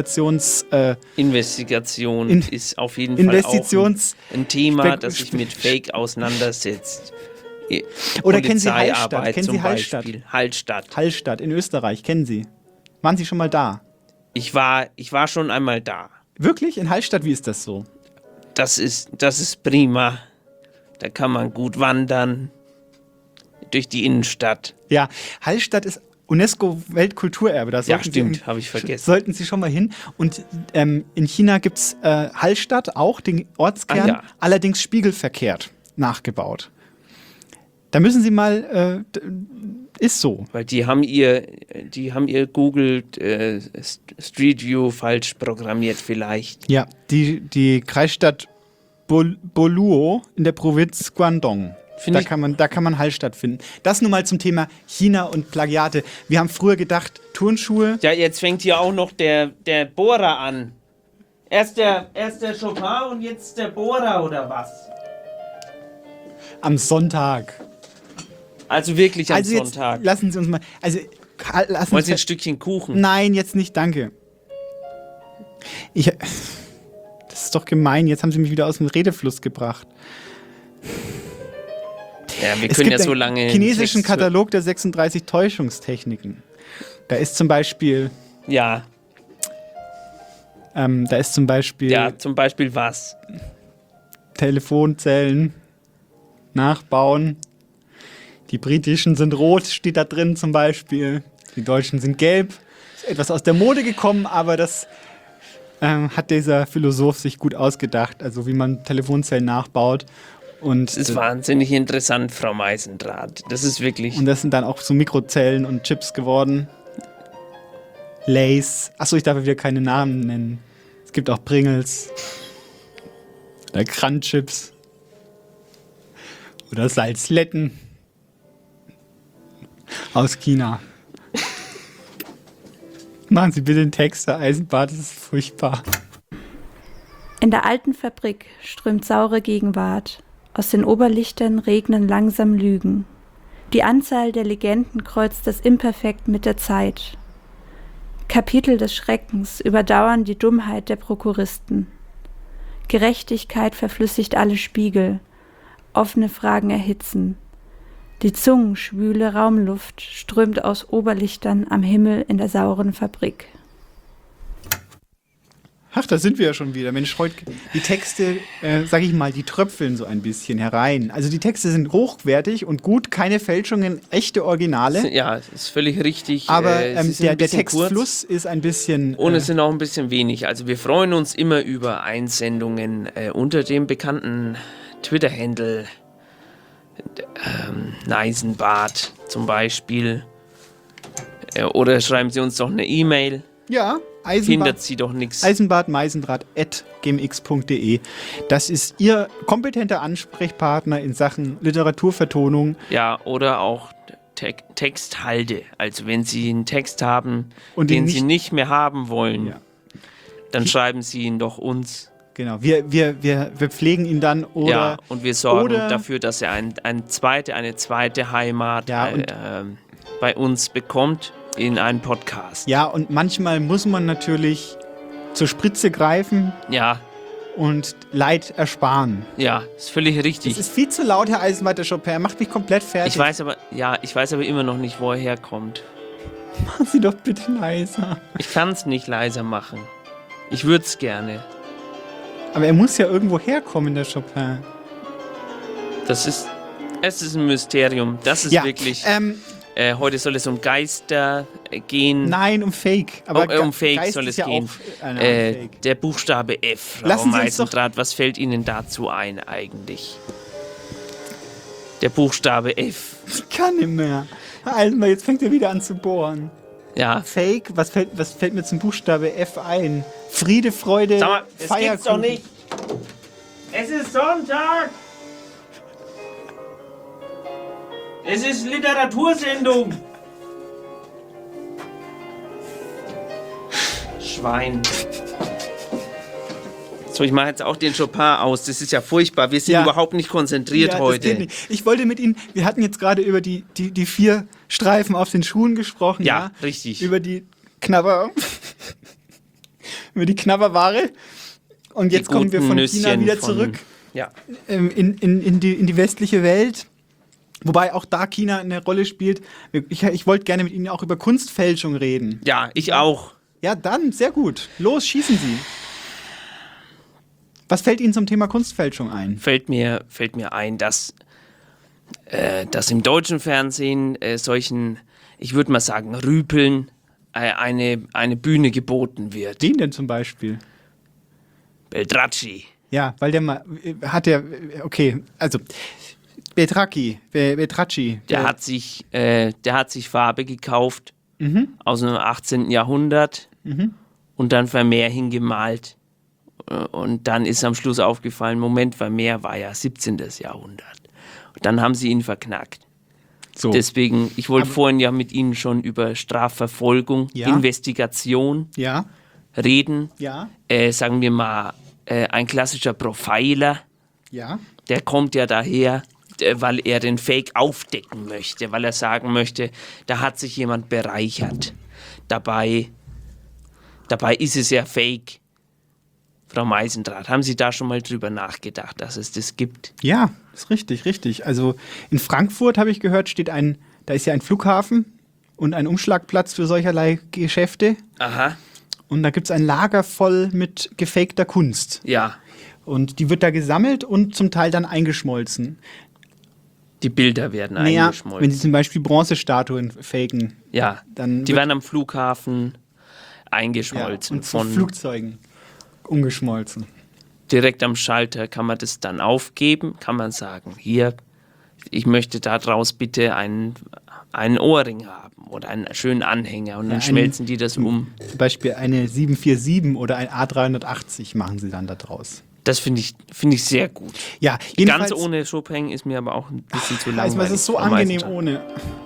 ist auf jeden Fall auch ein Thema, das sich mit Fake auseinandersetzt. Oder kennen Sie Hallstatt? Kennen Sie Hallstatt? Hallstatt in Österreich, kennen Sie? Waren Sie schon mal da? Ich war schon einmal da. Wirklich? In Hallstatt, wie ist das so? Das ist prima. Da kann man gut wandern. Durch die Innenstadt. Ja, Hallstatt ist UNESCO-Weltkulturerbe. Stimmt, habe ich vergessen. Sollten Sie schon mal hin. Und in China gibt es Hallstatt, auch den Ortskern, allerdings spiegelverkehrt nachgebaut. Da müssen Sie mal, ist so. Weil die haben ihr Google Street View falsch programmiert vielleicht. Ja, die Kreisstadt Boluo in der Provinz Guangdong. Da kann man Hallstatt finden. Das nur mal zum Thema China und Plagiate. Wir haben früher gedacht, Turnschuhe... Ja, jetzt fängt hier auch noch der Bohrer an. Erst der Chopin und jetzt der Bohrer, oder was? Am Sonntag. Also wirklich am Sonntag. Jetzt lassen Sie uns mal... Wollen Sie ein Stückchen Kuchen? Nein, jetzt nicht, danke. Das ist doch gemein. Jetzt haben Sie mich wieder aus dem Redefluss gebracht. Ja, wir können ja so lange... Es gibt einen chinesischen Katalog der 36 Täuschungstechniken. Da ist zum Beispiel... Ja. Da ist zum Beispiel... Ja, zum Beispiel was? Telefonzellen nachbauen. Die britischen sind rot, steht da drin zum Beispiel. Die deutschen sind gelb. Ist etwas aus der Mode gekommen, aber das hat dieser Philosoph sich gut ausgedacht. Also wie man Telefonzellen nachbaut. Und das ist wahnsinnig interessant, Frau Meisendrath. Das ist wirklich... Und das sind dann auch so Mikrozellen und Chips geworden. Lays. Achso, ich darf wieder keine Namen nennen. Es gibt auch Pringles. Oder Crunchips. Oder Salzletten aus China. Machen Sie bitte den Text, Herr Eisenbart, das ist furchtbar. In der alten Fabrik strömt saure Gegenwart. Aus den Oberlichtern regnen langsam Lügen. Die Anzahl der Legenden kreuzt das Imperfekt mit der Zeit. Kapitel des Schreckens überdauern die Dummheit der Prokuristen. Gerechtigkeit verflüssigt alle Spiegel. Offene Fragen erhitzen. Die zungenschwüle Raumluft strömt aus Oberlichtern am Himmel in der sauren Fabrik. Ach, da sind wir ja schon wieder. Mensch, heute die Texte, sag ich mal, die tröpfeln so ein bisschen herein. Also die Texte sind hochwertig und gut, keine Fälschungen, echte Originale. Ja, das ist völlig richtig. Aber der Textfluss ist ein bisschen... Und es sind auch ein bisschen wenig. Also wir freuen uns immer über Einsendungen unter dem bekannten Twitter-Handle Eisenbart zum Beispiel. Oder schreiben Sie uns doch eine E-Mail. Ja, findet sie doch nichts. eisenbart-meisendraht@gmx.de. Das ist Ihr kompetenter Ansprechpartner in Sachen Literaturvertonung. Ja, oder auch Texthalde. Also wenn Sie einen Text haben, den Sie nicht mehr haben wollen, dann schreiben Sie ihn doch uns. Genau, wir pflegen ihn dann oder... Ja, und wir sorgen dafür, dass er eine zweite Heimat bei uns bekommt. In einen Podcast. Ja, und manchmal muss man natürlich zur Spritze greifen. Ja. Und Leid ersparen. Ja, ist völlig richtig. Es ist viel zu laut, Herr Eisenbart, der Chopin. Er macht mich komplett fertig. Ich weiß aber immer noch nicht, wo er herkommt. Machen Sie doch bitte leiser. Ich kann es nicht leiser machen. Ich würde es gerne. Aber er muss ja irgendwo herkommen, der Chopin. Es ist ein Mysterium. Das ist wirklich... heute soll es um Geister gehen. Nein, um Fake. Aber um Fake Geist soll es ja gehen. Fake. Der Buchstabe F, Frau Meisendraht, was fällt Ihnen dazu ein eigentlich? Der Buchstabe F. Ich kann nicht mehr. Eisenbart, jetzt fängt er wieder an zu bohren. Ja. Fake, was fällt mir zum Buchstabe F ein? Friede, Freude, Sag mal, das Feierkuchen. gibt's doch nicht. Es ist Sonntag. Es ist Literatursendung. Schwein. So, ich mache jetzt auch den Chopin aus. Das ist ja furchtbar. Wir sind überhaupt nicht konzentriert heute. Das geht nicht. Ich wollte mit Ihnen, wir hatten jetzt gerade über die 4 Streifen auf den Schuhen gesprochen. Ja, richtig. Über die über die Knabberware. Und jetzt kommen wir von China wieder zurück in die westliche Welt. Wobei auch da China eine Rolle spielt. Ich wollte gerne mit Ihnen auch über Kunstfälschung reden. Ja, ich auch. Ja, dann, sehr gut. Los, schießen Sie. Was fällt Ihnen zum Thema Kunstfälschung ein? Fällt mir ein, dass im deutschen Fernsehen solchen, ich würde mal sagen, Rüpeln eine Bühne geboten wird. Wen denn zum Beispiel? Beltracchi. Ja, weil der mal, Beltracchi. Der hat sich Farbe gekauft aus dem 18. Jahrhundert und dann Vermeer hingemalt. Und dann ist am Schluss aufgefallen, Moment, Vermeer war ja 17. Jahrhundert. Und dann haben sie ihn verknackt. So. Deswegen, ich wollte vorhin ja mit Ihnen schon über Strafverfolgung, Investigation reden. Ja. Sagen wir mal, ein klassischer Profiler, der kommt ja daher, weil er den Fake aufdecken möchte, weil er sagen möchte, da hat sich jemand bereichert. Dabei ist es ja Fake. Frau Meisendraht, haben Sie da schon mal drüber nachgedacht, dass es das gibt? Ja, ist richtig. Also in Frankfurt, habe ich gehört, da ist ja ein Flughafen und ein Umschlagplatz für solcherlei Geschäfte. Aha. Und da gibt es ein Lager voll mit gefakter Kunst. Ja. Und die wird da gesammelt und zum Teil dann eingeschmolzen. Die Bilder werden eingeschmolzen. Wenn Sie zum Beispiel Bronzestatuen faken. Ja, dann die werden am Flughafen eingeschmolzen. Und von Flugzeugen umgeschmolzen. Direkt am Schalter kann man das dann aufgeben, kann man sagen, hier, ich möchte daraus bitte einen Ohrring haben oder einen schönen Anhänger und dann schmelzen die das um. Zum Beispiel eine 747 oder ein A380 machen sie dann da draus. Das finde ich sehr gut. Ja, ganz ohne Chopin ist mir aber auch ein bisschen zu langweilig. Also, es ist so angenehm ohne.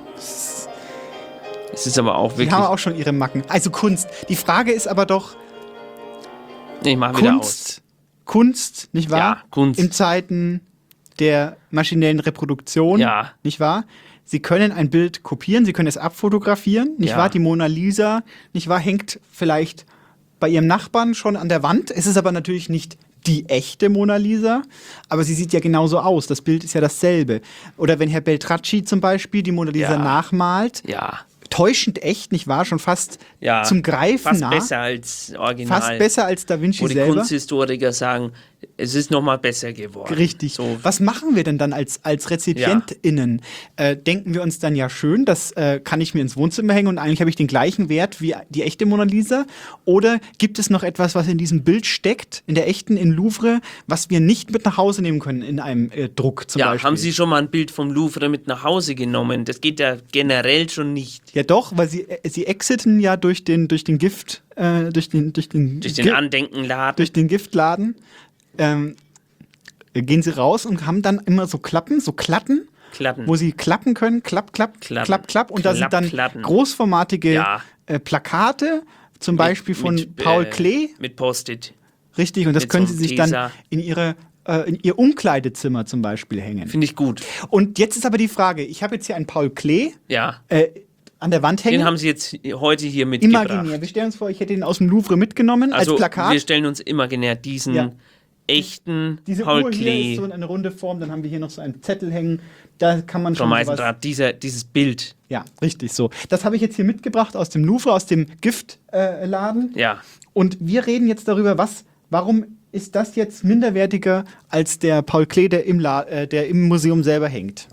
Es ist aber auch wirklich... Die haben auch schon ihre Macken. Also Kunst. Die Frage ist aber doch... Ich mach wieder aus. Kunst, nicht wahr? Ja, Kunst. In Zeiten der maschinellen Reproduktion, nicht wahr? Sie können ein Bild kopieren, Sie können es abfotografieren, nicht wahr? Die Mona Lisa, nicht wahr, hängt vielleicht bei Ihrem Nachbarn schon an der Wand. Es ist aber natürlich nicht die echte Mona Lisa, aber sie sieht ja genauso aus. Das Bild ist ja dasselbe. Oder wenn Herr Beltracci zum Beispiel die Mona Lisa nachmalt, täuschend echt, nicht wahr? Schon fast zum Greifen nah. Fast besser als Original. Fast besser als Da Vinci selber. Wo die Kunsthistoriker sagen, es ist nochmal besser geworden. Richtig. So. Was machen wir denn dann als RezipientInnen? Denken wir uns dann, ja schön, das kann ich mir ins Wohnzimmer hängen und eigentlich habe ich den gleichen Wert wie die echte Mona Lisa? Oder gibt es noch etwas, was in diesem Bild steckt, in der echten, in Louvre, was wir nicht mit nach Hause nehmen können in einem Druck zum Beispiel? Haben Sie schon mal ein Bild vom Louvre mit nach Hause genommen? Das geht ja generell schon nicht. Ja doch, weil sie exiten ja durch den Gift, durch den Andenkenladen. Durch den Giftladen. Gehen sie raus und haben dann immer so Klappen, wo sie klappen können, klapp. Und da sind dann großformatige Plakate, zum Beispiel von Paul Klee. Mit Post-it. Richtig, und das können sie sich dann in ihr Umkleidezimmer zum Beispiel hängen. Finde ich gut. Und jetzt ist aber die Frage, ich habe jetzt hier einen Paul Klee an der Wand hängen. Den haben Sie jetzt heute hier mitgebracht. Imaginär. Wir stellen uns vor, ich hätte ihn aus dem Louvre mitgenommen als Plakat. Wir stellen uns imaginär diesen echten diese Paul Uhr Klee. Hier ist so eine runde Form, dann haben wir hier noch so einen Zettel hängen. Da kann man schon Meisendraht, dieses Bild. Ja, richtig so. Das habe ich jetzt hier mitgebracht aus dem Louvre, aus dem Giftladen. Und wir reden jetzt darüber, warum ist das jetzt minderwertiger als der Paul Klee, der im Museum selber hängt?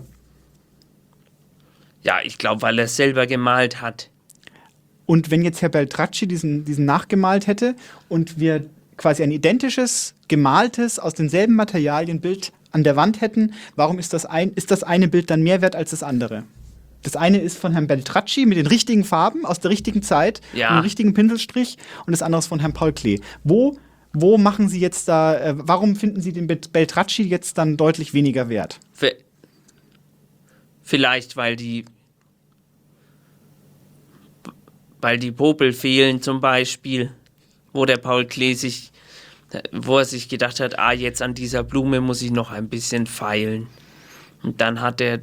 Ja, ich glaube, weil er es selber gemalt hat. Und wenn jetzt Herr Beltracci diesen nachgemalt hätte und wir quasi ein identisches, gemaltes, aus denselben Materialien Bild an der Wand hätten, warum ist das eine Bild dann mehr wert als das andere? Das eine ist von Herrn Beltracci mit den richtigen Farben aus der richtigen Zeit, mit dem richtigen Pinselstrich, und das andere ist von Herrn Paul Klee. Wo machen Sie jetzt da, warum finden Sie den Beltracci jetzt dann deutlich weniger wert? Vielleicht, weil die Popel fehlen zum Beispiel, wo der Paul Klee wo er sich gedacht hat, jetzt an dieser Blume muss ich noch ein bisschen feilen. Und dann hat er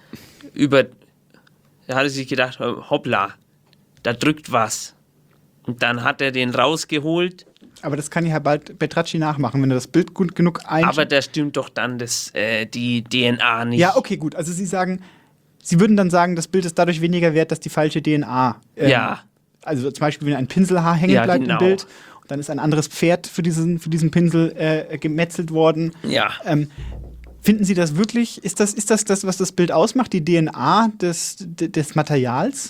sich gedacht, hoppla, da drückt was. Und dann hat er den rausgeholt. Aber das kann ja Herr Beltracci nachmachen, wenn er das Bild gut genug Aber da stimmt doch dann die DNA nicht. Ja, okay, gut. Also Sie würden dann sagen, das Bild ist dadurch weniger wert, dass die falsche DNA. Also zum Beispiel, wenn ein Pinselhaar hängen bleibt im Bild, und dann ist ein anderes Pferd für diesen Pinsel gemetzelt worden. Ja. Finden Sie das wirklich? Ist das, was das Bild ausmacht, die DNA des Materials?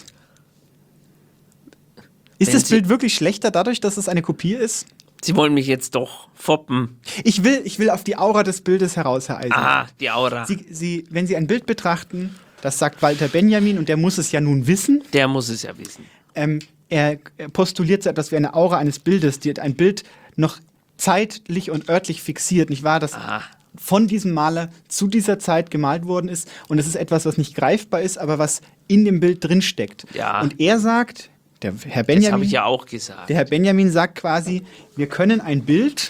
Ist das Bild wirklich schlechter dadurch, dass es eine Kopie ist? Sie wollen mich jetzt doch foppen. Ich will auf die Aura des Bildes heraus, Herr Eisenbart. Die Aura. Wenn Sie ein Bild betrachten, das sagt Walter Benjamin, und der muss es ja nun wissen. Der muss es ja wissen. Er postuliert so etwas wie eine Aura eines Bildes, die ein Bild noch zeitlich und örtlich fixiert, nicht wahr? Das von diesem Maler zu dieser Zeit gemalt worden ist. Und es ist etwas, was nicht greifbar ist, aber was in dem Bild drinsteckt. Ja. Und er sagt, der Herr Benjamin... Das habe ich ja auch gesagt. Der Herr Benjamin sagt quasi, wir können ein Bild...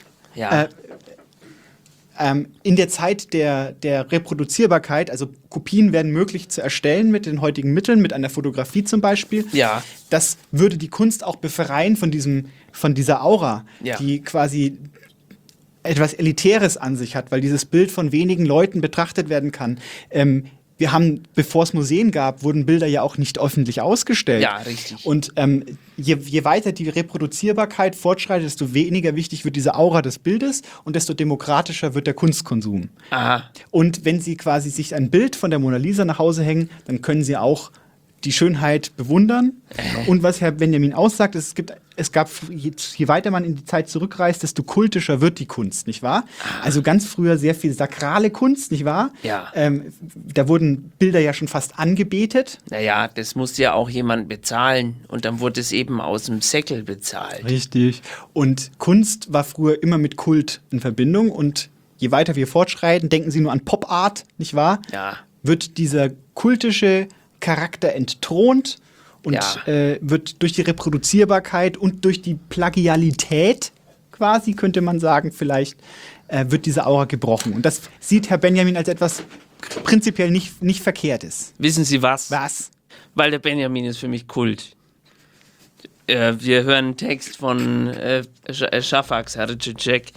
in der Zeit der Reproduzierbarkeit, also Kopien werden möglich zu erstellen mit den heutigen Mitteln, mit einer Fotografie zum Beispiel. Ja. Das würde die Kunst auch befreien von dieser Aura, die quasi etwas Elitäres an sich hat, weil dieses Bild von wenigen Leuten betrachtet werden kann. Wir haben, bevor es Museen gab, wurden Bilder ja auch nicht öffentlich ausgestellt. Ja, richtig. Und je weiter die Reproduzierbarkeit fortschreitet, desto weniger wichtig wird diese Aura des Bildes und desto demokratischer wird der Kunstkonsum. Aha. Und wenn Sie quasi sich ein Bild von der Mona Lisa nach Hause hängen, dann können Sie auch die Schönheit bewundern. Und was Herr Benjamin aussagt, ist, es gibt es gab, je weiter man in die Zeit zurückreist, desto kultischer wird die Kunst, nicht wahr? Also ganz früher sehr viel sakrale Kunst, nicht wahr? Ja. Da wurden Bilder ja schon fast angebetet. Naja, das musste ja auch jemand bezahlen und dann wurde es eben aus dem Säckel bezahlt. Richtig. Und Kunst war früher immer mit Kult in Verbindung und je weiter wir fortschreiten, denken Sie nur an Pop Art, nicht wahr? Ja. Wird dieser kultische Charakter entthront und wird durch die Reproduzierbarkeit und durch die Plagialität quasi, könnte man sagen, vielleicht wird diese Aura gebrochen. Und das sieht Herr Benjamin als etwas prinzipiell nicht Verkehrtes. Wissen Sie was? Was? Weil der Benjamin ist für mich Kult. Wir hören einen Text von Schafax Haritschek,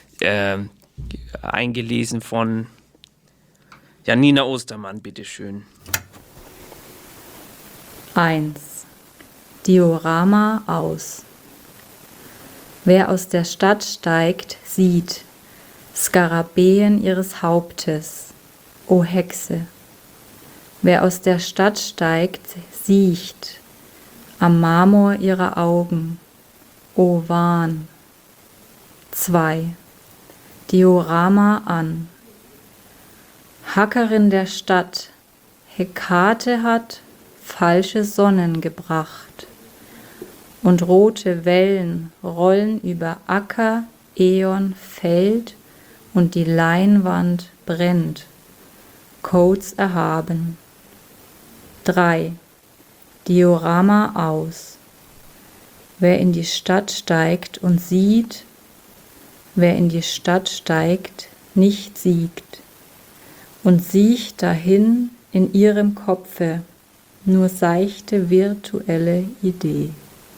eingelesen von Janina Ostermann, bitteschön. 1. Diorama aus. Wer aus der Stadt steigt, sieht Skarabäen ihres Hauptes, o Hexe. Wer aus der Stadt steigt, siecht am Marmor ihrer Augen, o Wahn. 2. Diorama an. Hackerin der Stadt, Hekate hat falsche Sonnen gebracht, und rote Wellen rollen über Acker, Äon, Feld, und die Leinwand brennt, Codes erhaben. 3. Diorama aus. Wer in die Stadt steigt und sieht, wer in die Stadt steigt, nicht siegt, und sieht dahin in ihrem Kopfe nur seichte virtuelle Idee.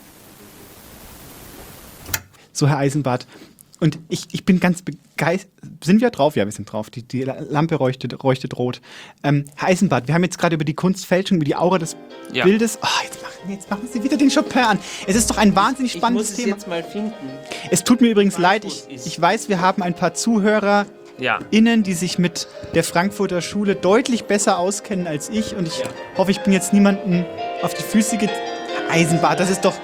So, Herr Eisenbart, und ich bin ganz begeistert. Sind wir drauf? Ja, wir sind drauf. Die Lampe leuchtet rot. Herr Eisenbart, wir haben jetzt gerade über die Kunstfälschung, über die Aura des Bildes. Oh, jetzt machen Sie wieder den Chopin an. Es ist doch ein wahnsinnig spannendes Thema. Ich muss es jetzt mal finden. Es tut mir übrigens leid, ich weiß, wir haben ein paar Zuhörer, die sich mit der Frankfurter Schule deutlich besser auskennen als ich. Und ich hoffe, ich bin jetzt niemanden auf die Füße Eisenbart, das ist doch...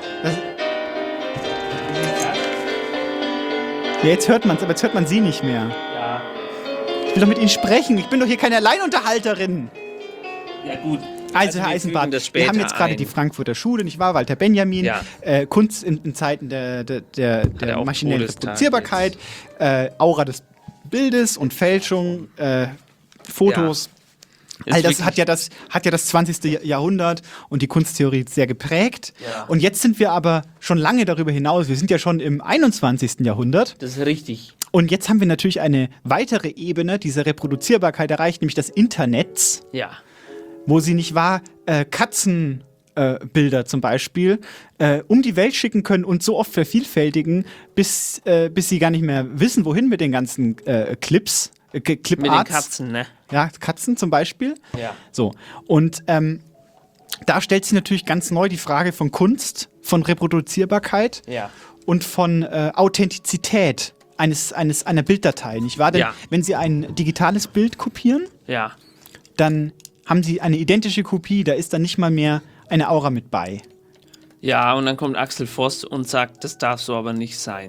Ja, jetzt hört man es, aber jetzt hört man Sie nicht mehr. Ja. Ich will doch mit Ihnen sprechen. Ich bin doch hier keine Alleinunterhalterin. Ja, gut. Also, Herr Eisenbart, wir haben jetzt gerade die Frankfurter Schule, nicht wahr? Walter Benjamin, Kunst in Zeiten der maschinellen Reproduzierbarkeit, Aura des Bildes und Fälschung, Fotos. All das hat ja das 20. Jahrhundert und die Kunsttheorie sehr geprägt. Ja. Und jetzt sind wir aber schon lange darüber hinaus. Wir sind ja schon im 21. Jahrhundert. Das ist richtig. Und jetzt haben wir natürlich eine weitere Ebene dieser Reproduzierbarkeit erreicht, nämlich das Internet. Ja. Wo sie, nicht wahr, Katzenbilder zum Beispiel um die Welt schicken können und so oft vervielfältigen, bis sie gar nicht mehr wissen, wohin mit den ganzen Clips. Cliparts. Mit den Katzen, ne? Ja, Katzen zum Beispiel. Ja. So. Und da stellt sich natürlich ganz neu die Frage von Kunst, von Reproduzierbarkeit und von Authentizität einer Bilddatei, nicht wahr? Denn wenn Sie ein digitales Bild kopieren, dann haben Sie eine identische Kopie, da ist dann nicht mal mehr eine Aura mit bei. Ja, und dann kommt Axel Voss und sagt, das darf so aber nicht sein.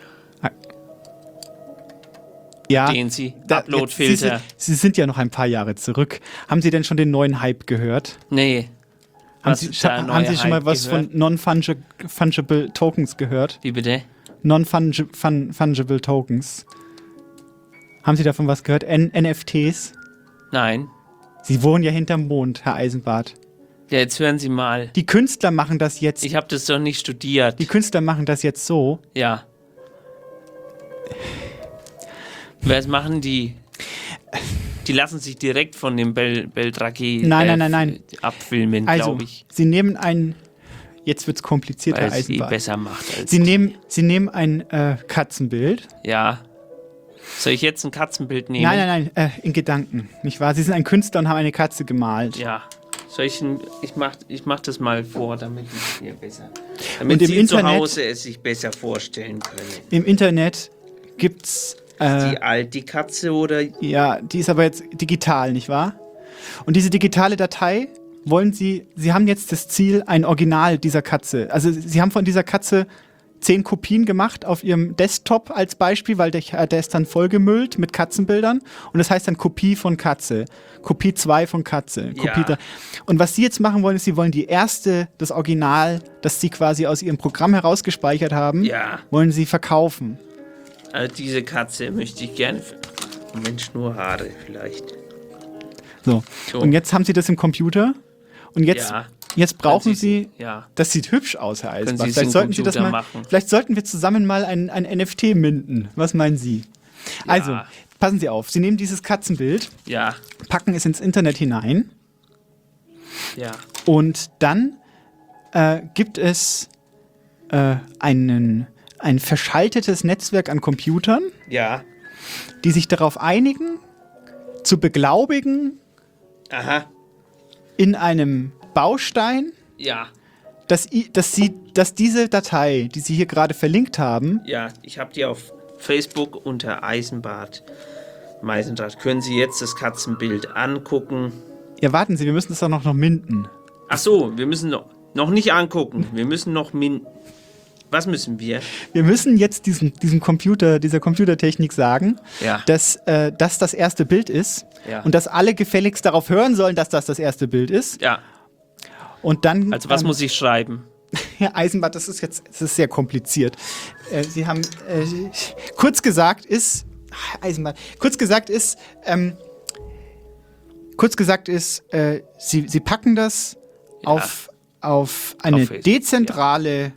Ja, den Sie, Upload-Filter. Sie sind ja noch ein paar Jahre zurück. Haben Sie denn schon den neuen Hype gehört? Nee. Haben Sie schon mal was von Non-Fungible Tokens gehört? Wie bitte? Non-Fungible Tokens. Haben Sie davon was gehört? NFTs? Nein. Sie wohnen ja hinterm Mond, Herr Eisenbart. Ja, jetzt hören Sie mal. Die Künstler machen das jetzt. Ich habe das doch nicht studiert. Die Künstler machen das jetzt so. Ja. Was machen die? Die lassen sich direkt von dem Beltraki nein. abfilmen, also, glaube ich. Sie nehmen ein... Jetzt wird es kompliziert, Herr Eisenbart. Weil es besser macht als Sie nehmen ein Katzenbild. Ja. Soll ich jetzt ein Katzenbild nehmen? Nein, in Gedanken, nicht wahr? Sie sind ein Künstler und haben eine Katze gemalt. Ja. Soll ich mach das mal vor, damit ich hier besser... Damit Sie zu Hause es sich besser vorstellen können. Im Internet gibt's... die Katze oder? Ja, die ist aber jetzt digital, nicht wahr? Und diese digitale Datei Sie haben jetzt das Ziel, ein Original dieser Katze. Also Sie haben von dieser Katze 10 Kopien gemacht auf Ihrem Desktop als Beispiel, weil der ist dann vollgemüllt mit Katzenbildern und das heißt dann Kopie von Katze, Kopie 2 von Katze, Kopie 3. Und was Sie jetzt machen wollen, ist, Sie wollen das Original, das Sie quasi aus Ihrem Programm herausgespeichert haben, wollen Sie verkaufen. Also diese Katze möchte ich gerne. Mensch, nur Haare vielleicht. So. Und jetzt haben Sie das im Computer und jetzt brauchen Sie, das sieht hübsch aus, Herr Eisenbach. Vielleicht sollten wir zusammen mal ein NFT minden. Was meinen Sie? Ja. Also, passen Sie auf. Sie nehmen dieses Katzenbild, packen es ins Internet hinein. Ja. Und dann gibt es ein verschaltetes Netzwerk an Computern, die sich darauf einigen, zu beglaubigen, in einem Baustein, dass diese Datei, die Sie hier gerade verlinkt haben. Ja, ich habe die auf Facebook unter Eisenbart Meisendraht. Können Sie jetzt das Katzenbild angucken? Ja, warten Sie, wir müssen das doch noch minden. Ach so, wir müssen noch nicht angucken. Wir müssen noch minden. Was müssen wir? Wir müssen jetzt dieser Computertechnik sagen, dass das erste Bild ist und dass alle gefälligst darauf hören sollen, dass das erste Bild ist. Ja. Und dann. Also was muss ich schreiben? Herr Eisenbart, das ist sehr kompliziert. Sie haben kurz gesagt ist, Sie packen das auf eine dezentrale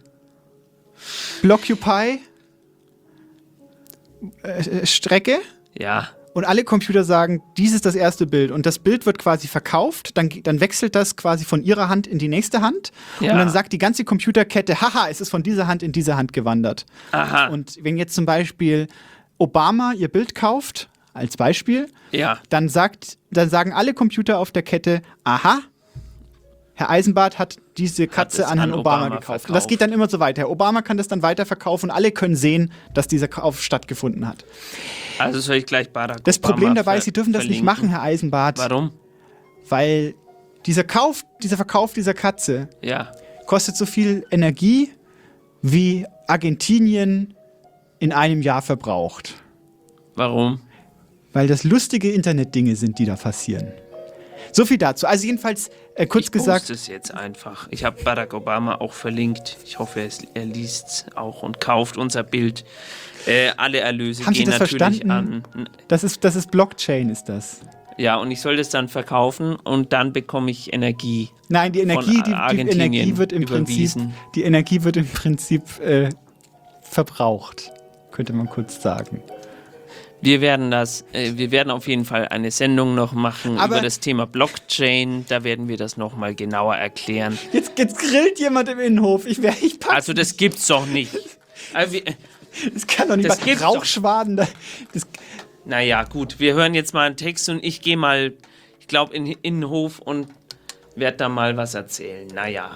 Blockupy-Strecke. Ja. Und alle Computer sagen, dies ist das erste Bild. Und das Bild wird quasi verkauft, dann wechselt das quasi von ihrer Hand in die nächste Hand. Ja. Und dann sagt die ganze Computerkette, haha, es ist von dieser Hand in diese Hand gewandert. Aha. Und wenn jetzt zum Beispiel Obama ihr Bild kauft, als Beispiel, dann sagen alle Computer auf der Kette, aha, Herr Eisenbart hat diese Katze an Herrn Obama gekauft. Und das geht dann immer so weiter. Herr Obama kann das dann weiterverkaufen und alle können sehen, dass dieser Kauf stattgefunden hat. Also soll ich gleich Barack Obama Das Problem dabei ist, Sie dürfen das nicht machen, Herr Eisenbart. Warum? Weil dieser Verkauf dieser Katze kostet so viel Energie, wie Argentinien in einem Jahr verbraucht. Warum? Weil das lustige Internetdinge sind, die da passieren. So viel dazu. Also jedenfalls, kurz gesagt. Ich poste es jetzt einfach. Ich habe Barack Obama auch verlinkt. Ich hoffe, er liest es auch und kauft unser Bild. Alle Erlöse Haben gehen Sie das natürlich verstanden? an. Das ist Blockchain, ist das. Ja, und ich soll das dann verkaufen und dann bekomme ich Energie. Nein, die Energie wird im Prinzip verbraucht, könnte man kurz sagen. Wir werden auf jeden Fall eine Sendung noch machen über das Thema Blockchain. Da werden wir das nochmal genauer erklären. Jetzt grillt jemand im Innenhof. Also das gibt's doch nicht. Das kann doch nicht mal Rauchschwaden. Naja, gut. Wir hören jetzt mal einen Text und ich gehe mal, ich glaube, in den Innenhof und werde da mal was erzählen. Naja.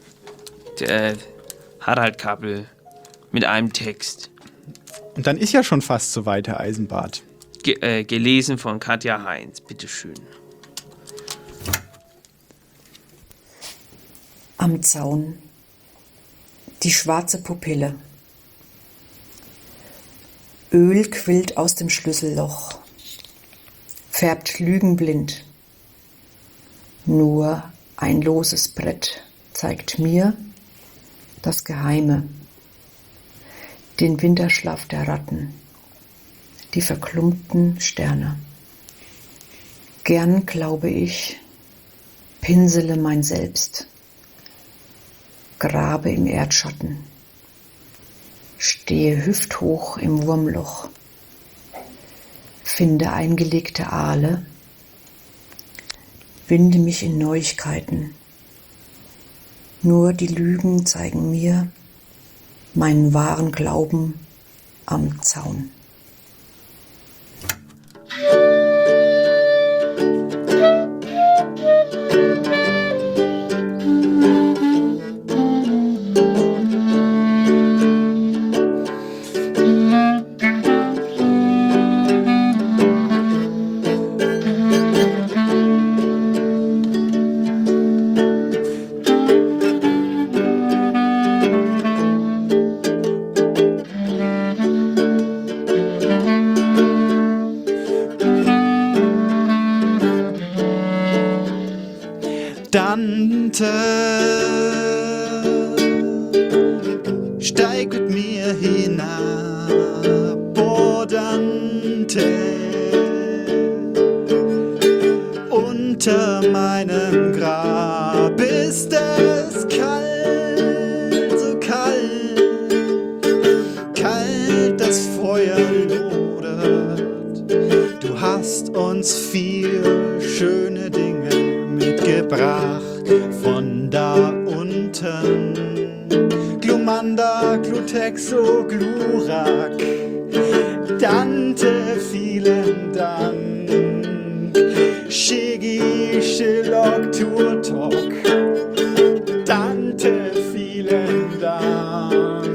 Harald Kappel mit einem Text. Und dann ist ja schon fast so weit, Herr Eisenbart. Gelesen von Katja Heinz, bitteschön. Am Zaun. Die schwarze Pupille. Öl quillt aus dem Schlüsselloch. Färbt lügenblind. Nur ein loses Brett zeigt mir das Geheime. Den Winterschlaf der Ratten, die verklumpten Sterne. Gern, glaube ich, pinsele mein Selbst, grabe im Erdschatten, stehe hüfthoch im Wurmloch, finde eingelegte Aale, winde mich in Neuigkeiten. Nur die Lügen zeigen mir meinen wahren Glauben am Zaun. Dante, steig mit mir hinab, oh Dante, unter meinem Grab ist es kalt, so kalt, kalt das Feuer lodert. Du hast uns viel schöne Dinge mitgebracht von da unten. Glumanda, Glutexo, Glurak, Dante, vielen Dank. Shigi, Shilok, Turtok, Dante, vielen Dank.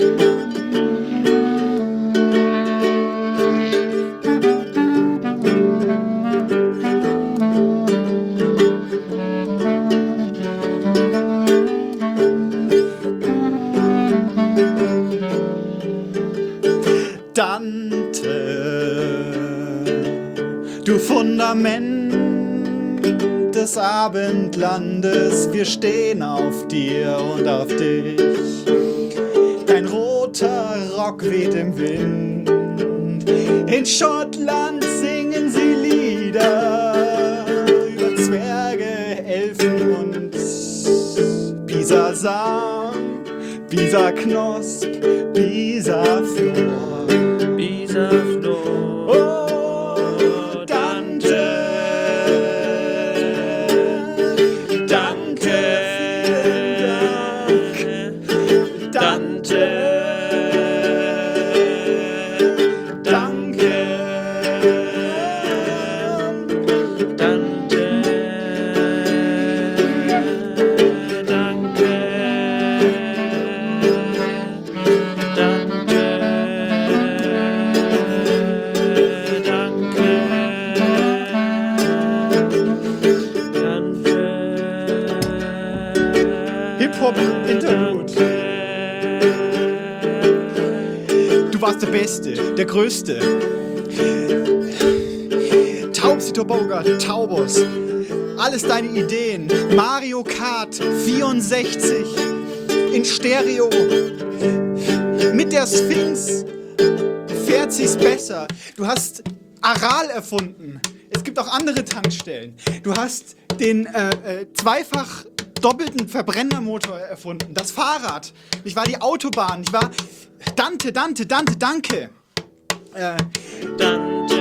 Dante, du Fundament des Abendlandes, wir stehen auf dir und auf dich. Dein roter Rock weht im Wind, in Schottland singen sie Lieder über Zwerge, Elfen und Bisasam, Bisaknosp, Bisaflor. Oh, Dante, Dante, vielen Dank. Dante, danke. Dante, danke. Hip-Hop-Interlude. Du warst der Beste, der Größte. Taubsi Toboga, Taubos. Alles deine Ideen. Mario Kart 64 in Stereo. Mit der Sphinx fährt sich's besser. Du hast Aral erfunden. Es gibt auch andere Tankstellen. Du hast den zweifach doppelten Verbrennermotor erfunden. Das Fahrrad. Ich war die Autobahn. Ich war Dante, Dante, Dante, danke. Dante.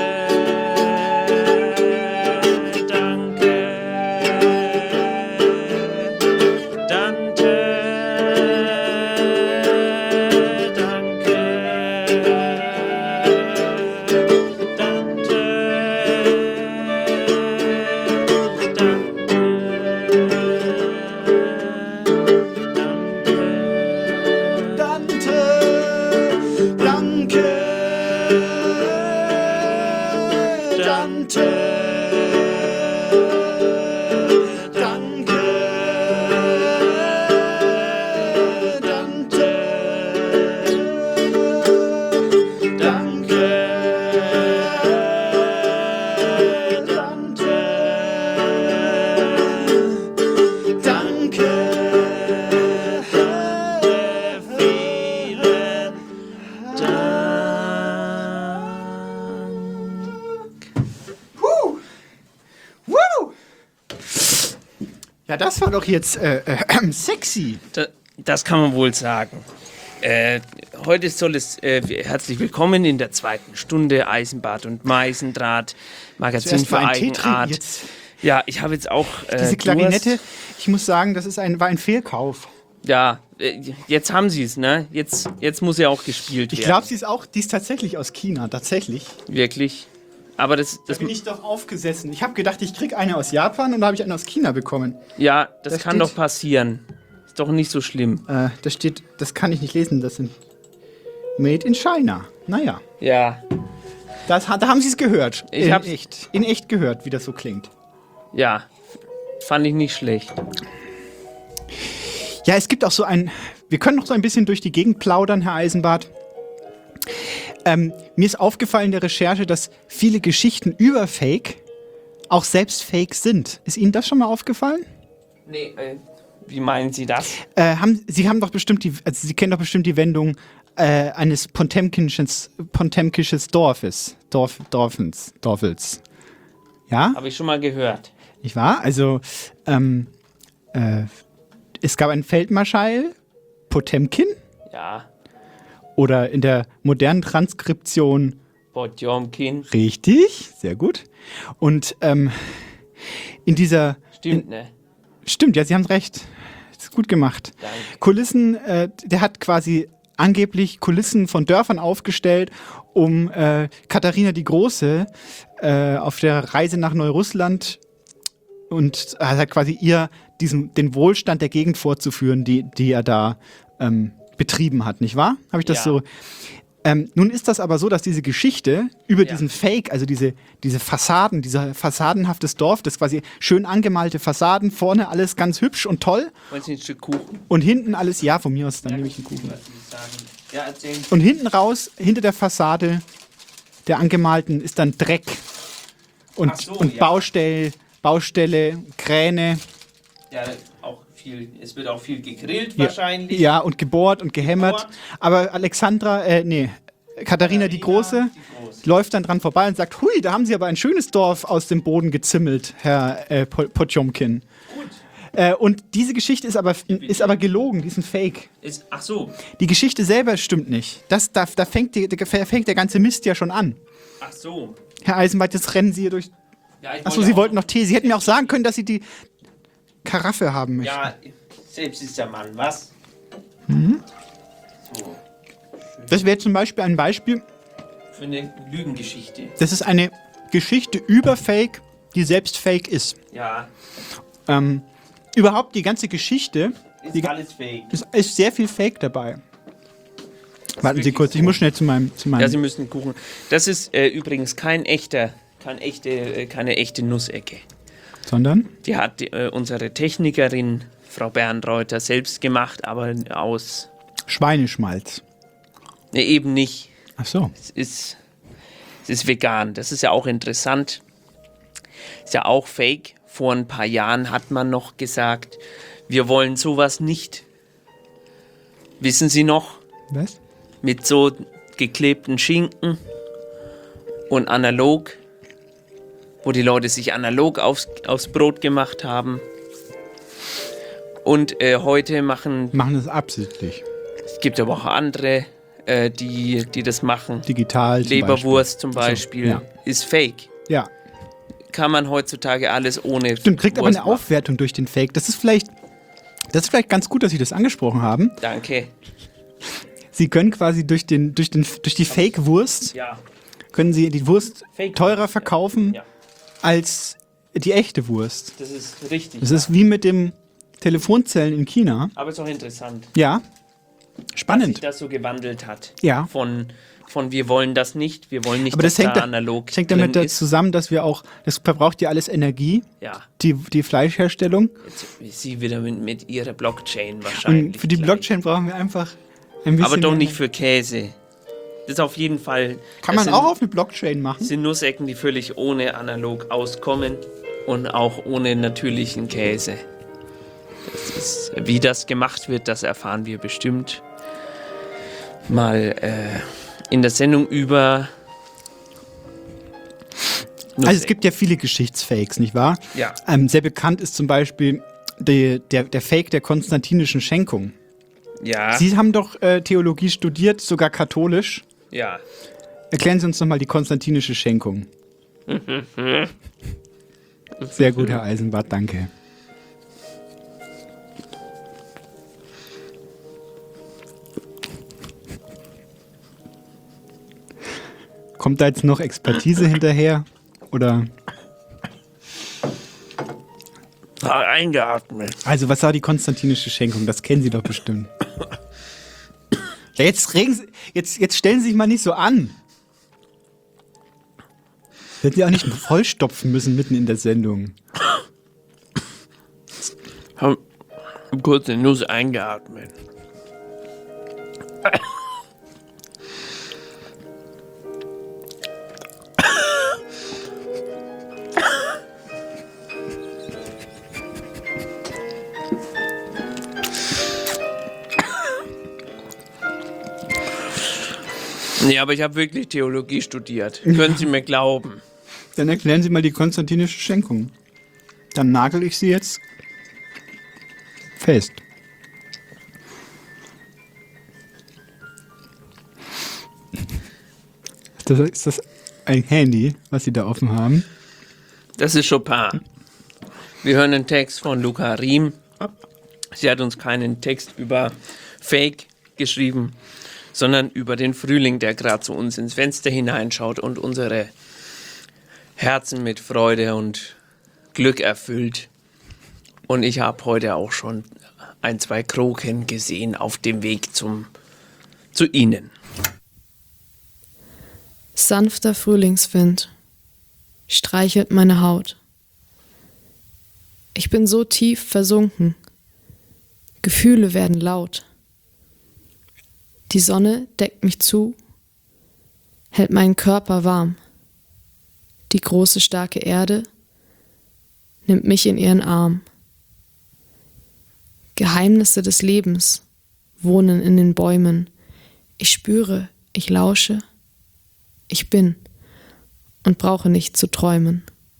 Ja, das war doch jetzt sexy. Das kann man wohl sagen. Heute soll es herzlich willkommen in der zweiten Stunde Eisenbad und Meisendraht, Magazin für Eigenart. Ja, ich habe jetzt auch diese Klarinette, ich muss sagen, das ist war ein Fehlkauf. Ja, jetzt haben sie es, ne? Jetzt muss ja auch gespielt werden. Ich glaube, die ist tatsächlich aus China, tatsächlich. Wirklich? Aber da bin ich doch aufgesessen. Ich habe gedacht, ich krieg eine aus Japan und da habe ich eine aus China bekommen. Ja, das kann doch passieren. Ist doch nicht so schlimm. Da steht, das kann ich nicht lesen, das sind Made in China. Naja. Ja. Da haben sie es gehört. In echt gehört, wie das so klingt. Ja, fand ich nicht schlecht. Ja, es gibt auch so wir können noch so ein bisschen durch die Gegend plaudern, Herr Eisenbart. Mir ist aufgefallen in der Recherche, dass viele Geschichten über Fake auch selbst Fake sind. Ist Ihnen das schon mal aufgefallen? Nee, wie meinen Sie das? Sie haben doch bestimmt Sie kennen doch bestimmt die Wendung eines Potemkinsches Dorfels. Ja? Habe ich schon mal gehört. Nicht wahr? Also, es gab einen Feldmarschall, Potemkin. Ja. Oder in der modernen Transkription Potjomkin. Richtig, sehr gut. Und in dieser... Stimmt, ne? Stimmt, ja, Sie haben recht. Das ist gut gemacht. Danke. Kulissen, der hat quasi angeblich Kulissen von Dörfern aufgestellt, um Katharina die Große auf der Reise nach Neurussland und hat quasi ihr den Wohlstand der Gegend vorzuführen, die er da betrieben hat, nicht wahr? Habe ich das so? Nun ist das aber so, dass diese Geschichte über diesen Fake, also diese Fassaden, dieser fassadenhaftes Dorf, das quasi schön angemalte Fassaden, vorne alles ganz hübsch und toll. Wollen Sie ein Stück Kuchen? Und hinten alles, ja, von mir aus, dann nehme ich einen Kuchen. Ja, erzählen Sie. Und hinten raus, hinter der Fassade der angemalten, ist dann Dreck und Baustelle, Kräne. Ja, auch viel, es wird auch viel gegrillt wahrscheinlich. Ja, und gebohrt und gehämmert. Aber Katharina die Große läuft dann dran vorbei und sagt, hui, da haben Sie aber ein schönes Dorf aus dem Boden gezimmelt, Herr Potjomkin. Gut. Und diese Geschichte ist aber gelogen, die ist ein Fake. Ach so. Die Geschichte selber stimmt nicht. Da fängt der ganze Mist ja schon an. Ach so. Herr Eisenbart, jetzt rennen Sie hier durch... Ja, Achso, Sie wollten noch Tee. Sie hätten mir auch sagen können, dass Sie die Karaffe haben möchten. Ja, selbst ist der Mann, was? Mhm. So. Das wäre zum Beispiel ein Beispiel Für eine Lügengeschichte. Das ist eine Geschichte über Fake, die selbst Fake ist. Ja. Überhaupt die ganze Geschichte Alles Fake. Ist sehr viel Fake dabei. Warten Sie kurz, ich muss schnell zu meinem... Ja, Sie müssen Kuchen. Das ist übrigens keine echte Nussecke. Sondern? Die hat unsere Technikerin, Frau Bernreuther, selbst gemacht, aber aus... Schweineschmalz. Ne, eben nicht. Ach so. Es ist vegan. Das ist ja auch interessant. Ist ja auch Fake. Vor ein paar Jahren hat man noch gesagt, wir wollen sowas nicht. Wissen Sie noch? Was? Mit so geklebten Schinken und analog, wo die Leute sich analog aufs Brot gemacht haben. Und heute machen es absichtlich. Es gibt aber auch andere, die das machen. Digital Leberwurst zum Beispiel ist Fake. Ja. Kann man heutzutage alles ohne Stimmt, kriegt aber Wurst eine Aufwertung durch den Fake. Das ist vielleicht ganz gut, dass Sie das angesprochen haben. Danke. Sie können quasi durch die Fake-Wurst können Sie die Wurst teurer verkaufen als die echte Wurst. Das ist richtig. Das ist wie mit dem Telefonzellen in China. Aber ist auch interessant. Ja. Spannend. Dass sich das so gewandelt hat. Ja. Von wir wollen das nicht, wir wollen nicht, aber das hängt analog hängt damit zusammen, dass wir auch, das verbraucht ja alles Energie, die Fleischherstellung. Jetzt Sie wieder mit Ihrer Blockchain wahrscheinlich. Und für die Blockchain brauchen wir einfach ein bisschen... Aber doch nicht für Käse. Das ist auf jeden Fall... Kann man auch auf eine Blockchain machen? Das sind Nussecken, die völlig ohne analog auskommen und auch ohne natürlichen Käse. Wie das gemacht wird, das erfahren wir bestimmt mal in der Sendung über Also es gibt ja viele Geschichtsfakes, nicht wahr? Ja. Sehr bekannt ist zum Beispiel der Fake der konstantinischen Schenkung. Ja. Sie haben doch Theologie studiert, sogar katholisch. Ja. Erklären Sie uns nochmal die konstantinische Schenkung. Sehr gut, Herr Eisenbart, danke. Kommt da jetzt noch Expertise hinterher? Oder? Eingeatmet. Also, was war die konstantinische Schenkung? Das kennen Sie doch bestimmt. Ja, jetzt stellen Sie sich mal nicht so an. Hätten Sie auch nicht vollstopfen müssen mitten in der Sendung. Hab kurz den Nuss eingeatmet. Nee, aber ich habe wirklich Theologie studiert. Können Sie mir glauben? Dann erklären Sie mal die konstantinische Schenkung. Dann nagel ich sie jetzt fest. Ist das ein Handy, was Sie da offen haben? Das ist Chopin. Wir hören einen Text von Luca Riem. Sie hat uns keinen Text über Fake geschrieben, sondern über den Frühling, der gerade zu uns ins Fenster hineinschaut und unsere Herzen mit Freude und Glück erfüllt. Und ich habe heute auch schon 1, 2 Kroken gesehen auf dem Weg zu Ihnen. Sanfter Frühlingswind streichelt meine Haut. Ich bin so tief versunken. Gefühle werden laut. Die Sonne deckt mich zu, hält meinen Körper warm. Die große, starke Erde nimmt mich in ihren Arm. Geheimnisse des Lebens wohnen in den Bäumen. Ich spüre, ich lausche, ich bin und brauche nicht zu träumen.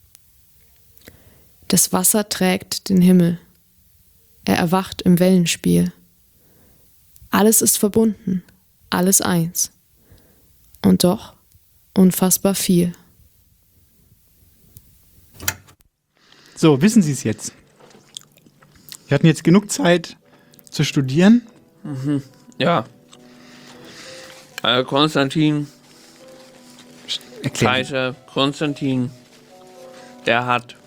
Das Wasser trägt den Himmel. Er erwacht im Wellenspiel. Alles ist verbunden, alles eins. Und doch unfassbar viel. So, wissen Sie es jetzt? Wir hatten jetzt genug Zeit zu studieren. Mhm. Ja. Konstantin, Kaiser Konstantin, der hat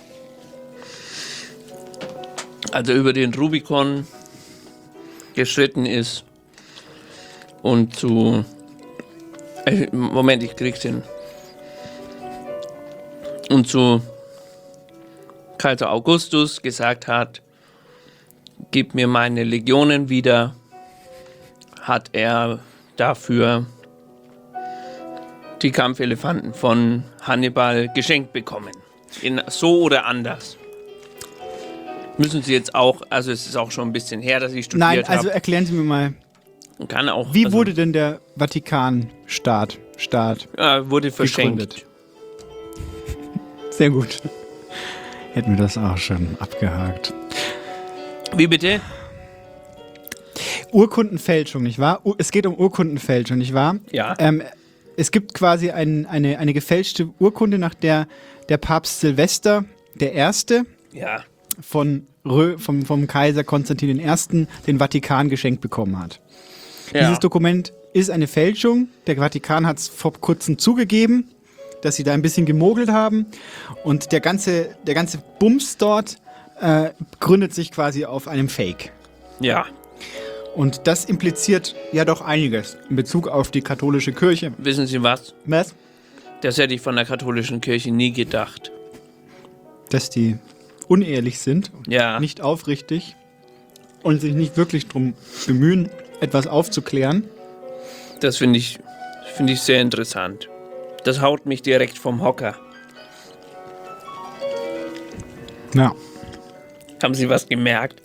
also über den Rubikon geschritten ist und zu Moment, ich krieg's hin. Und zu Kaiser Augustus gesagt hat, gib mir meine Legionen wieder, hat er dafür die Kampfelefanten von Hannibal geschenkt bekommen. So oder anders. Müssen Sie jetzt auch, also es ist auch schon ein bisschen her, dass ich studiert habe. Nein, also erklären Sie mir mal, wie wurde denn der Vatikanstaat wurde verschenkt. Gegründet? Sehr gut. Hätten wir das auch schon abgehakt. Wie bitte? Urkundenfälschung, nicht wahr? Es geht um Urkundenfälschung, nicht wahr? Ja. Es gibt quasi eine gefälschte Urkunde, nach der der Papst Silvester I. vom Kaiser Konstantin I. den Vatikan geschenkt bekommen hat. Ja. Dieses Dokument ist eine Fälschung. Der Vatikan hat es vor kurzem zugegeben, dass sie da ein bisschen gemogelt haben. Und der ganze Bums dort gründet sich quasi auf einem Fake. Ja. Und das impliziert ja doch einiges in Bezug auf die katholische Kirche. Wissen Sie was? Was? Das hätte ich von der katholischen Kirche nie gedacht. Dass die unehrlich sind, nicht aufrichtig und sich nicht wirklich darum bemühen, etwas aufzuklären. Das finde ich sehr interessant. Das haut mich direkt vom Hocker. Ja. Haben Sie was gemerkt?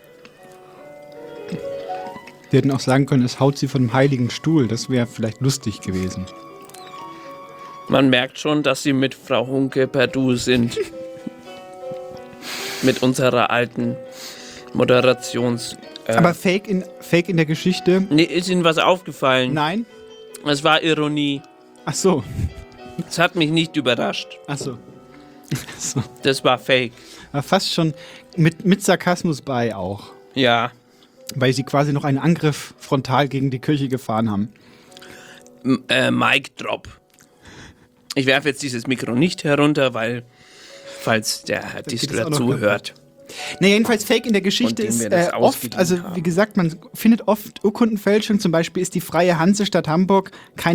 Wir hätten auch sagen können, es haut sie von dem heiligen Stuhl. Das wäre vielleicht lustig gewesen. Man merkt schon, dass Sie mit Frau Hunke per Du sind. Mit unserer alten Moderations... Aber Fake in der Geschichte? Nee, ist Ihnen was aufgefallen? Nein. Es war Ironie. Ach so. Es hat mich nicht überrascht. Ach so. Das war Fake. War fast schon mit Sarkasmus bei auch. Ja. Weil sie quasi noch einen Angriff frontal gegen die Kirche gefahren haben. Mic Drop. Ich werfe jetzt dieses Mikro nicht herunter, falls der Herr Disler zuhört. Na, jedenfalls Fake in der Geschichte ist oft, also wie gesagt, man findet oft Urkundenfälschung. Zum Beispiel ist die Freie Hansestadt Hamburg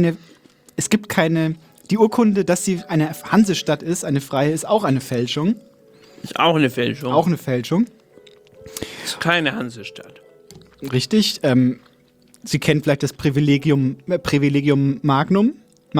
die Urkunde, dass sie eine Hansestadt ist, eine freie, ist auch eine Fälschung. Ist auch eine Fälschung. Auch eine Fälschung. Ist keine Hansestadt. Richtig. Sie kennen vielleicht das Privilegium Magnum.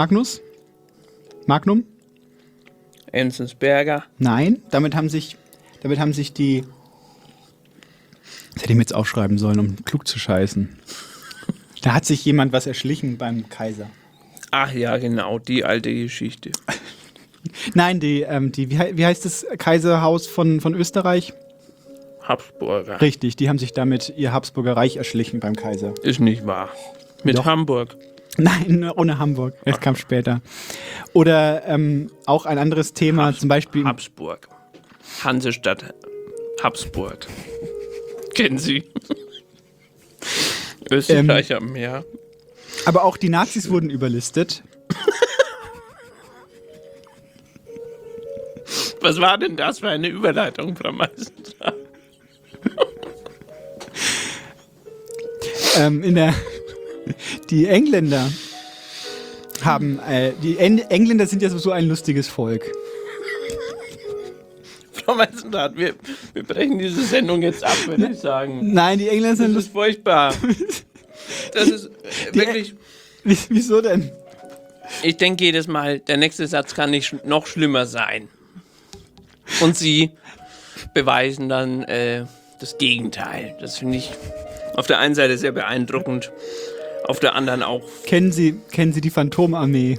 Enzensberger. Nein, damit haben sich die... Das hätte ich mir jetzt aufschreiben sollen, um klug zu scheißen. Da hat sich jemand was erschlichen beim Kaiser. Ach ja, genau, die alte Geschichte. Nein, wie heißt das Kaiserhaus von Österreich? Habsburger. Richtig, die haben sich damit ihr Habsburger Reich erschlichen beim Kaiser. Ist nicht wahr. Mit Doch. Hamburg. Nein, ohne Hamburg. Das kam später. Oder auch ein anderes Thema, zum Beispiel... Habsburg. Hansestadt Habsburg. Kennen Sie? Österreich am Meer. Aber auch die Nazis wurden überlistet. Was war denn das für eine Überleitung, Frau Meisendrath? Die Engländer haben, die Engländer sind ja so ein lustiges Volk. Frau Meisendrath, wir brechen diese Sendung jetzt ab, würde ich sagen. Nein, die Engländer sind... Das ist furchtbar. Das ist wirklich... Wieso denn? Ich denke jedes Mal, der nächste Satz kann nicht noch schlimmer sein. Und Sie beweisen dann das Gegenteil. Das finde ich auf der einen Seite sehr beeindruckend, auf der anderen auch. Kennen Sie die Phantomarmee?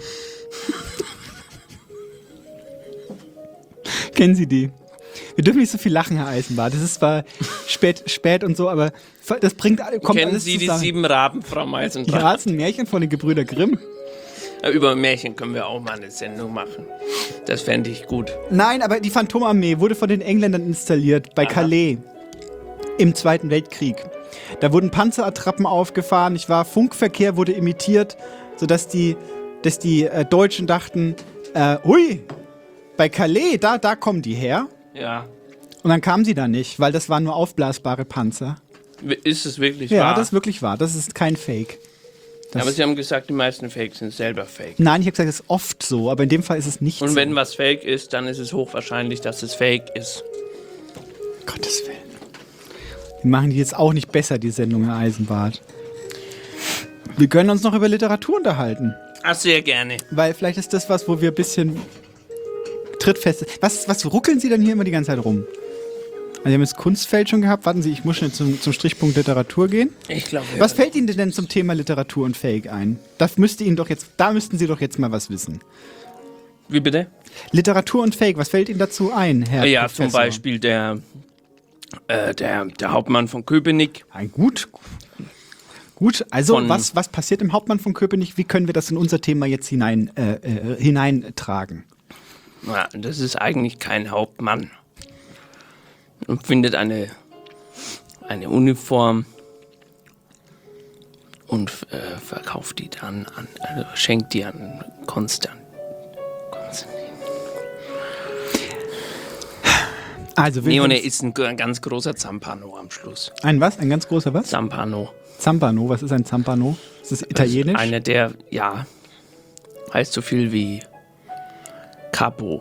Kennen Sie die? Wir dürfen nicht so viel lachen, Herr Eisenbart. Das ist zwar spät und so, aber das kommt Kennen alles Sie zusammen. die 7 Raben, Frau Meisendrath? Ja, das ist ein Märchen von den Gebrüder Grimm. Über Märchen können wir auch mal eine Sendung machen. Das fände ich gut. Nein, aber die Phantomarmee wurde von den Engländern installiert bei Calais im Zweiten Weltkrieg. Da wurden Panzerattrappen aufgefahren, nicht wahr? Funkverkehr wurde imitiert, sodass die Deutschen dachten, hui, bei Calais, da kommen die her. Ja. Und dann kamen sie da nicht, weil das waren nur aufblasbare Panzer. Ist es wirklich wahr? wahr? Ja, das ist wirklich wahr. Das ist kein Fake. Aber Sie haben gesagt, die meisten Fakes sind selber Fake. Nein, ich habe gesagt, es ist oft so, aber in dem Fall ist es nicht so. Und wenn was Fake ist, dann ist es hochwahrscheinlich, dass es Fake ist. Gottes Willen. Wir machen die jetzt auch nicht besser, die Sendung, Herr Eisenbart. Wir können uns noch über Literatur unterhalten. Ach, sehr gerne. Weil vielleicht ist das was, wo wir ein bisschen trittfest... Was ruckeln Sie denn hier immer die ganze Zeit rum? Also wir haben jetzt Kunstfeld schon gehabt. Warten Sie, ich muss schnell zum Strichpunkt Literatur gehen. Ich glaube, ja. Was fällt Ihnen denn zum Thema Literatur und Fake ein? Da müssten Sie doch jetzt mal was wissen. Wie bitte? Literatur und Fake, was fällt Ihnen dazu ein, Herr Ja, Professor? zum Beispiel der Hauptmann von Köpenick. Gut, also was passiert im Hauptmann von Köpenick? Wie können wir das in unser Thema jetzt hineintragen? Ja, das ist eigentlich kein Hauptmann. Und findet eine Uniform und verkauft die dann schenkt die an Konstantin. Also und er ist ein ganz großer Zampano am Schluss. Ein was? Ein ganz großer was? Zampano. Zampano, was ist ein Zampano? Ist das italienisch? Einer der, ja, heißt so viel wie Capo.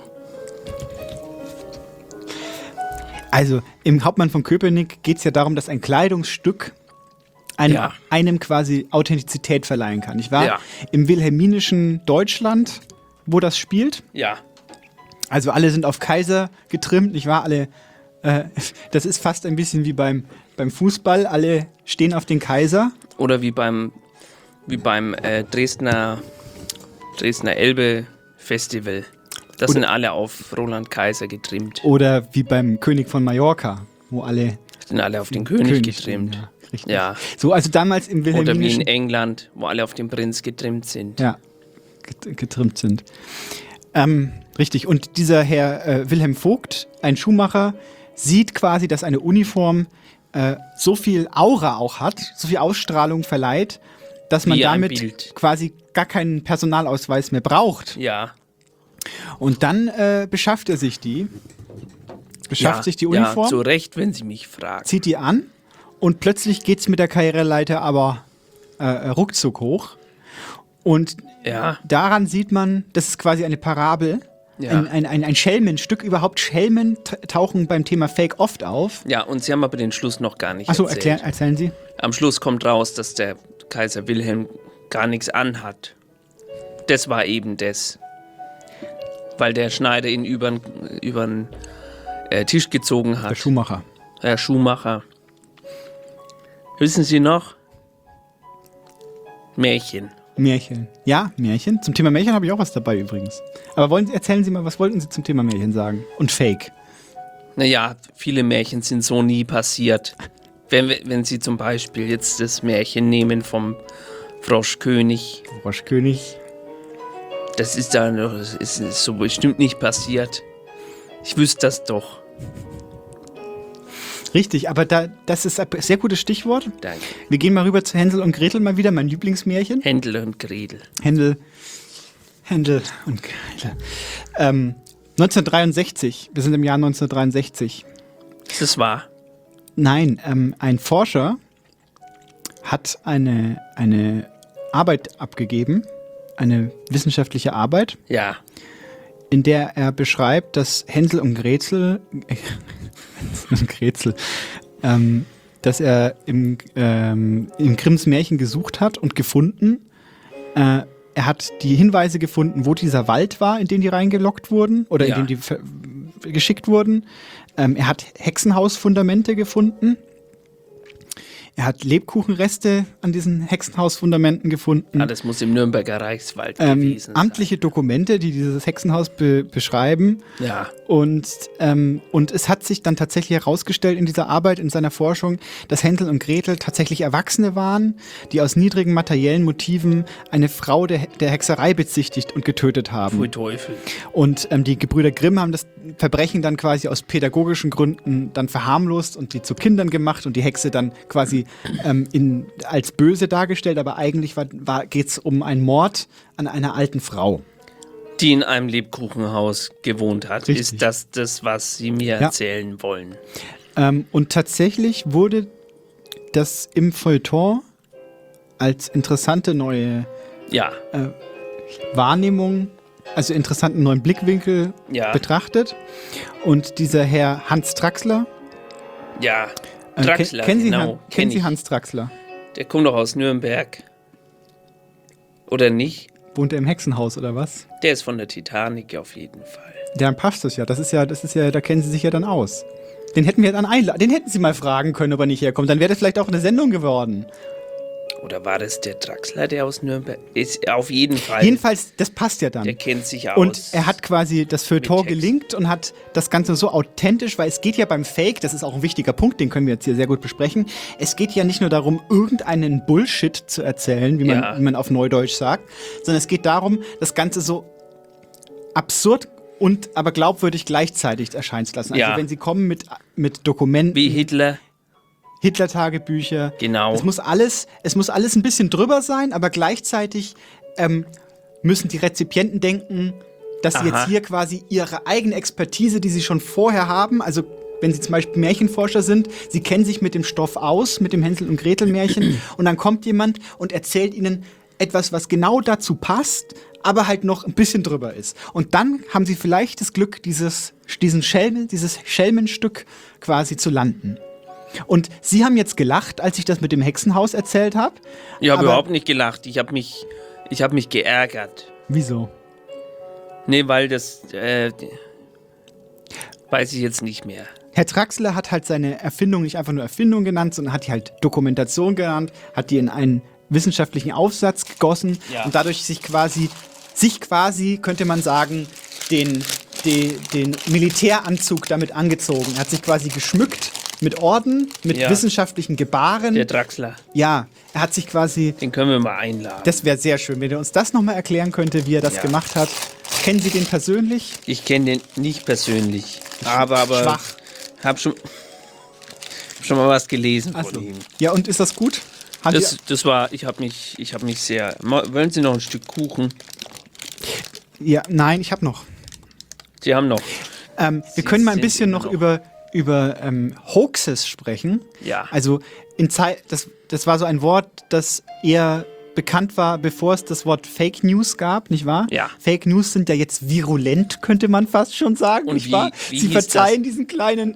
Also im Hauptmann von Köpenick geht es ja darum, dass ein Kleidungsstück einem quasi Authentizität verleihen kann, nicht wahr? Ja. Im wilhelminischen Deutschland, wo das spielt. Ja. Also alle sind auf Kaiser getrimmt, nicht wahr? Das ist fast ein bisschen wie beim Fußball, alle stehen auf den Kaiser. Oder wie beim Dresdner Elbe Festival. Das sind alle auf Roland Kaiser getrimmt. Oder wie beim König von Mallorca, wo alle... Sind alle auf den König getrimmt. Ja, richtig. Ja. So, also damals im wilhelminischen... Oder wie in England, wo alle auf den Prinz getrimmt sind. Ja, getrimmt sind. Richtig, und dieser Herr Wilhelm Vogt, ein Schuhmacher, sieht quasi, dass eine Uniform so viel Aura auch hat, so viel Ausstrahlung verleiht, dass man damit quasi gar keinen Personalausweis mehr braucht. Ja. Und dann beschafft er sich die. Sich die Uniform. Ja, zu Recht, wenn Sie mich fragen. Zieht die an und plötzlich geht es mit der Karriereleiter aber ruckzuck hoch. Und daran sieht man, das ist quasi eine Parabel, ein Schelmenstück. Überhaupt Schelmen tauchen beim Thema Fake oft auf. Ja, und Sie haben aber den Schluss noch gar nicht Achso, erzählt. erzählen Sie. Am Schluss kommt raus, dass der Kaiser Wilhelm gar nichts anhat. Das war eben das. Weil der Schneider ihn über den Tisch gezogen hat. Der Schuhmacher. Der Schuhmacher. Wissen Sie noch? Märchen. Ja, Märchen. Zum Thema Märchen habe ich auch was dabei übrigens. Aber erzählen Sie mal, was wollten Sie zum Thema Märchen sagen? Und Fake. Naja, viele Märchen sind so nie passiert. Wenn Sie zum Beispiel jetzt das Märchen nehmen vom Froschkönig. Das ist so bestimmt nicht passiert. Ich wüsste das doch. Richtig, aber das ist ein sehr gutes Stichwort. Danke. Wir gehen mal rüber zu Hänsel und Gretel mal wieder, mein Lieblingsmärchen. Händel und Gretel. Händel und Gretel. 1963, wir sind im Jahr 1963. Ist das wahr? Nein, ein Forscher hat eine Arbeit abgegeben, eine wissenschaftliche Arbeit, ja, in der er beschreibt, dass Hänsel und Gretel, dass er im Grimms Märchen gesucht hat und gefunden. Er hat die Hinweise gefunden, wo dieser Wald war, in den die reingelockt wurden oder in den die geschickt wurden. Er hat Hexenhausfundamente gefunden. Er hat Lebkuchenreste an diesen Hexenhausfundamenten gefunden. Das muss im Nürnberger Reichswald gewesen sein. Amtliche Dokumente, die dieses Hexenhaus beschreiben. Ja. Und es hat sich dann tatsächlich herausgestellt in dieser Arbeit, in seiner Forschung, dass Hänsel und Gretel tatsächlich Erwachsene waren, die aus niedrigen materiellen Motiven eine Frau der Hexerei bezichtigt und getötet haben. Pfui Teufel. Und die Gebrüder Grimm haben das Verbrechen dann quasi aus pädagogischen Gründen dann verharmlost und die zu Kindern gemacht und die Hexe dann quasi als böse dargestellt, aber eigentlich geht es um einen Mord an einer alten Frau. Die in einem Lebkuchenhaus gewohnt hat. Richtig. Ist das, was Sie mir erzählen wollen? Und tatsächlich wurde das im Feuilleton als interessante neue Wahrnehmung, also interessanten neuen Blickwinkel betrachtet. Und dieser Herr Hans Traxler. Ja, Traxler, kennen Sie Hans Traxler? Der kommt doch aus Nürnberg. Oder nicht? Wohnt er im Hexenhaus oder was? Der ist von der Titanic auf jeden Fall. Dann passt das ja. Das ist ja, da kennen Sie sich ja dann aus. Den hätten wir dann den hätten Sie mal fragen können, ob er nicht herkommt. Dann wäre das vielleicht auch eine Sendung geworden. Oder war das der Traxler, der aus Nürnberg ist? Auf jeden Fall. Jedenfalls, das passt ja dann. Der kennt sich aus. Und er hat quasi das Feuilleton gelinkt und hat das Ganze so authentisch, weil es geht ja beim Fake, das ist auch ein wichtiger Punkt, den können wir jetzt hier sehr gut besprechen. Es geht ja nicht nur darum, irgendeinen Bullshit zu erzählen, wie man auf Neudeutsch sagt, sondern es geht darum, das Ganze so absurd und aber glaubwürdig gleichzeitig erscheinen zu lassen. Also wenn Sie kommen mit Dokumenten. Wie Hitler-Tagebücher. Genau. Es muss alles ein bisschen drüber sein, aber gleichzeitig müssen die Rezipienten denken, dass sie jetzt hier quasi ihre eigene Expertise, die sie schon vorher haben, also wenn sie zum Beispiel Märchenforscher sind, sie kennen sich mit dem Stoff aus, mit dem Hänsel- und Gretel-Märchen und dann kommt jemand und erzählt ihnen etwas, was genau dazu passt, aber halt noch ein bisschen drüber ist. Und dann haben sie vielleicht das Glück, dieses Schelmenstück quasi zu landen. Und Sie haben jetzt gelacht, als ich das mit dem Hexenhaus erzählt habe. Ich habe überhaupt nicht gelacht. Ich habe mich geärgert. Wieso? Nee, weil das weiß ich jetzt nicht mehr. Herr Traxler hat halt seine Erfindung nicht einfach nur Erfindung genannt, sondern hat die halt Dokumentation genannt, hat die in einen wissenschaftlichen Aufsatz gegossen und dadurch sich quasi, könnte man sagen, den Militäranzug damit angezogen. Er hat sich quasi geschmückt mit Orden, mit wissenschaftlichen Gebaren. Der Traxler. Ja, er hat sich quasi... Den können wir mal einladen. Das wäre sehr schön, wenn er uns das nochmal erklären könnte, wie er das gemacht hat. Kennen Sie den persönlich? Ich kenne den nicht persönlich, aber schwach. Hab schon mal was gelesen von ihm. Ja, und ist das gut? Ich habe mich sehr... Wollen Sie noch ein Stück Kuchen? Ja, nein, ich habe noch. Sie haben noch. Wir können mal ein bisschen noch über Hoaxes sprechen. Ja. Also das war so ein Wort, das eher bekannt war, bevor es das Wort Fake News gab, nicht wahr? Ja. Fake News sind ja jetzt virulent, könnte man fast schon sagen, und nicht wahr? Sie verzeihen diesen kleinen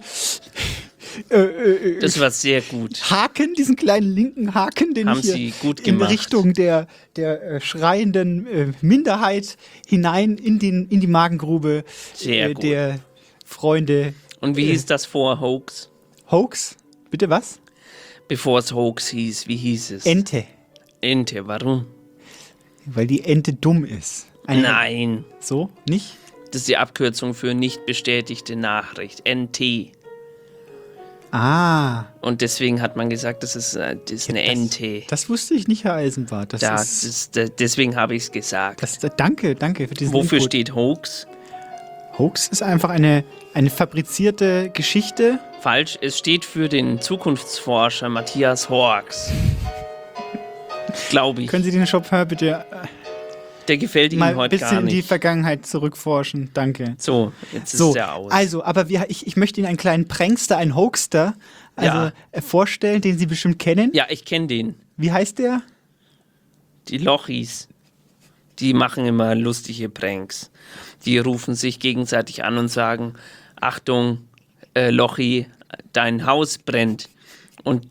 das war sehr gut. Haken, diesen kleinen linken Haken, den haben ich hier Sie gut in gemacht. Richtung der schreienden Minderheit hinein in die Magengrube der Freunde. Und wie hieß das vor Hoax? Hoax? Bitte was? Bevor es Hoax hieß, wie hieß es? Ente. Ente, warum? Weil die Ente dumm ist. Nein. So? Nicht? Das ist die Abkürzung für nicht bestätigte Nachricht. NT. Ah. Und deswegen hat man gesagt, das ist eine Ente. Das wusste ich nicht, Herr Eisenbart. Deswegen habe ich es gesagt. Danke für diesen Wofür Input. steht Hoax? Hoax ist einfach eine fabrizierte Geschichte. Falsch, es steht für den Zukunftsforscher Matthias Horks. Glaube ich. Können Sie den Chopin bitte der gefällt Ihnen mal heute ein gar bisschen nicht. in die Vergangenheit zurückforschen? Danke. So, jetzt ist der aus. Also, aber ich möchte Ihnen einen kleinen Prankster, einen Hoaxster vorstellen, den Sie bestimmt kennen. Ja, ich kenne den. Wie heißt der? Die Lochis. Die machen immer lustige Pranks. Die rufen sich gegenseitig an und sagen, Achtung, Lochi, dein Haus brennt. Und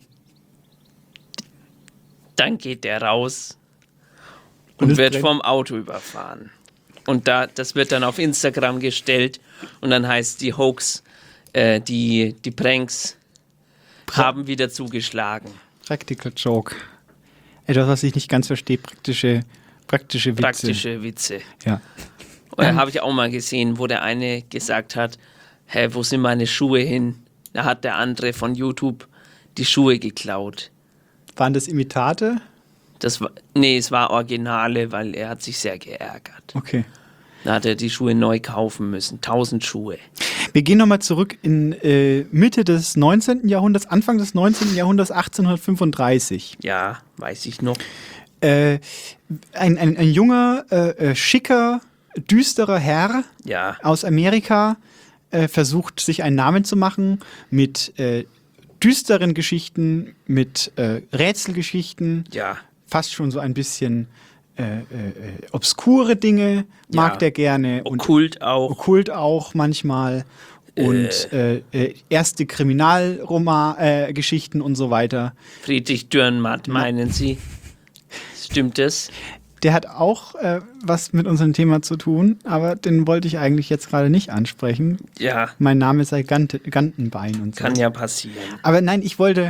dann geht der raus und wird vom Auto überfahren. Und das wird dann auf Instagram gestellt und dann heißt die Hoax, die Pranks haben wieder zugeschlagen. Practical Joke. Etwas, was ich nicht ganz verstehe, praktische Witze. Praktische Witze. Ja. Habe ich auch mal gesehen, wo der eine gesagt hat, hä, wo sind meine Schuhe hin? Da hat der andere von YouTube die Schuhe geklaut. Waren das Imitate? Es war Originale, weil er hat sich sehr geärgert. Okay. Da hat er die Schuhe neu kaufen müssen. 1000 Schuhe. Wir gehen nochmal zurück in Mitte des 19. Jahrhunderts, Anfang des 19. Jahrhunderts, 1835. Ja, weiß ich noch. Ein junger, schicker, düsterer Herr aus Amerika versucht, sich einen Namen zu machen mit düsteren Geschichten, mit Rätselgeschichten. Ja. Fast schon so ein bisschen obskure Dinge mag der gerne. Okkult auch. Okkult auch manchmal. Und erste Kriminalroman-Geschichten und so weiter. Friedrich Dürrenmatt, meinen Sie? Stimmt das? Der hat auch was mit unserem Thema zu tun, aber den wollte ich eigentlich jetzt gerade nicht ansprechen. Ja. Mein Name sei Gantenbein und so. Kann ja passieren. Aber nein, ich wollte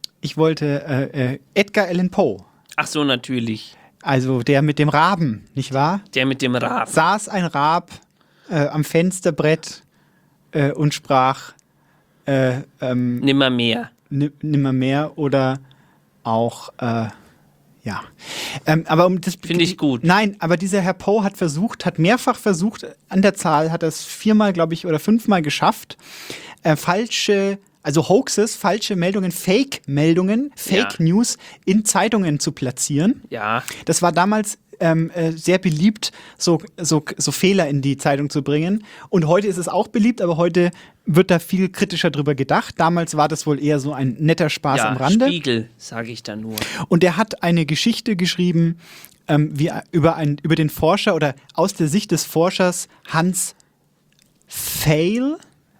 Edgar Allan Poe. Ach so, natürlich. Also der mit dem Raben, nicht wahr? Der mit dem Raben. Saß ein Rab am Fensterbrett und sprach Nimmermehr. Nimmermehr oder auch ja. Aber das finde ich gut. Nein, aber dieser Herr Poe hat mehrfach versucht, an der Zahl hat er es 4-mal, glaube ich, oder 5-mal geschafft, falsche Meldungen, Fake-Meldungen, Fake-News in Zeitungen zu platzieren. Ja. Das war damals sehr beliebt, so Fehler in die Zeitung zu bringen. Und heute ist es auch beliebt, aber heute wird da viel kritischer drüber gedacht. Damals war das wohl eher so ein netter Spaß am Rande. Spiegel, sage ich da nur. Und er hat eine Geschichte geschrieben, über den Forscher oder aus der Sicht des Forschers Hans Pfaall,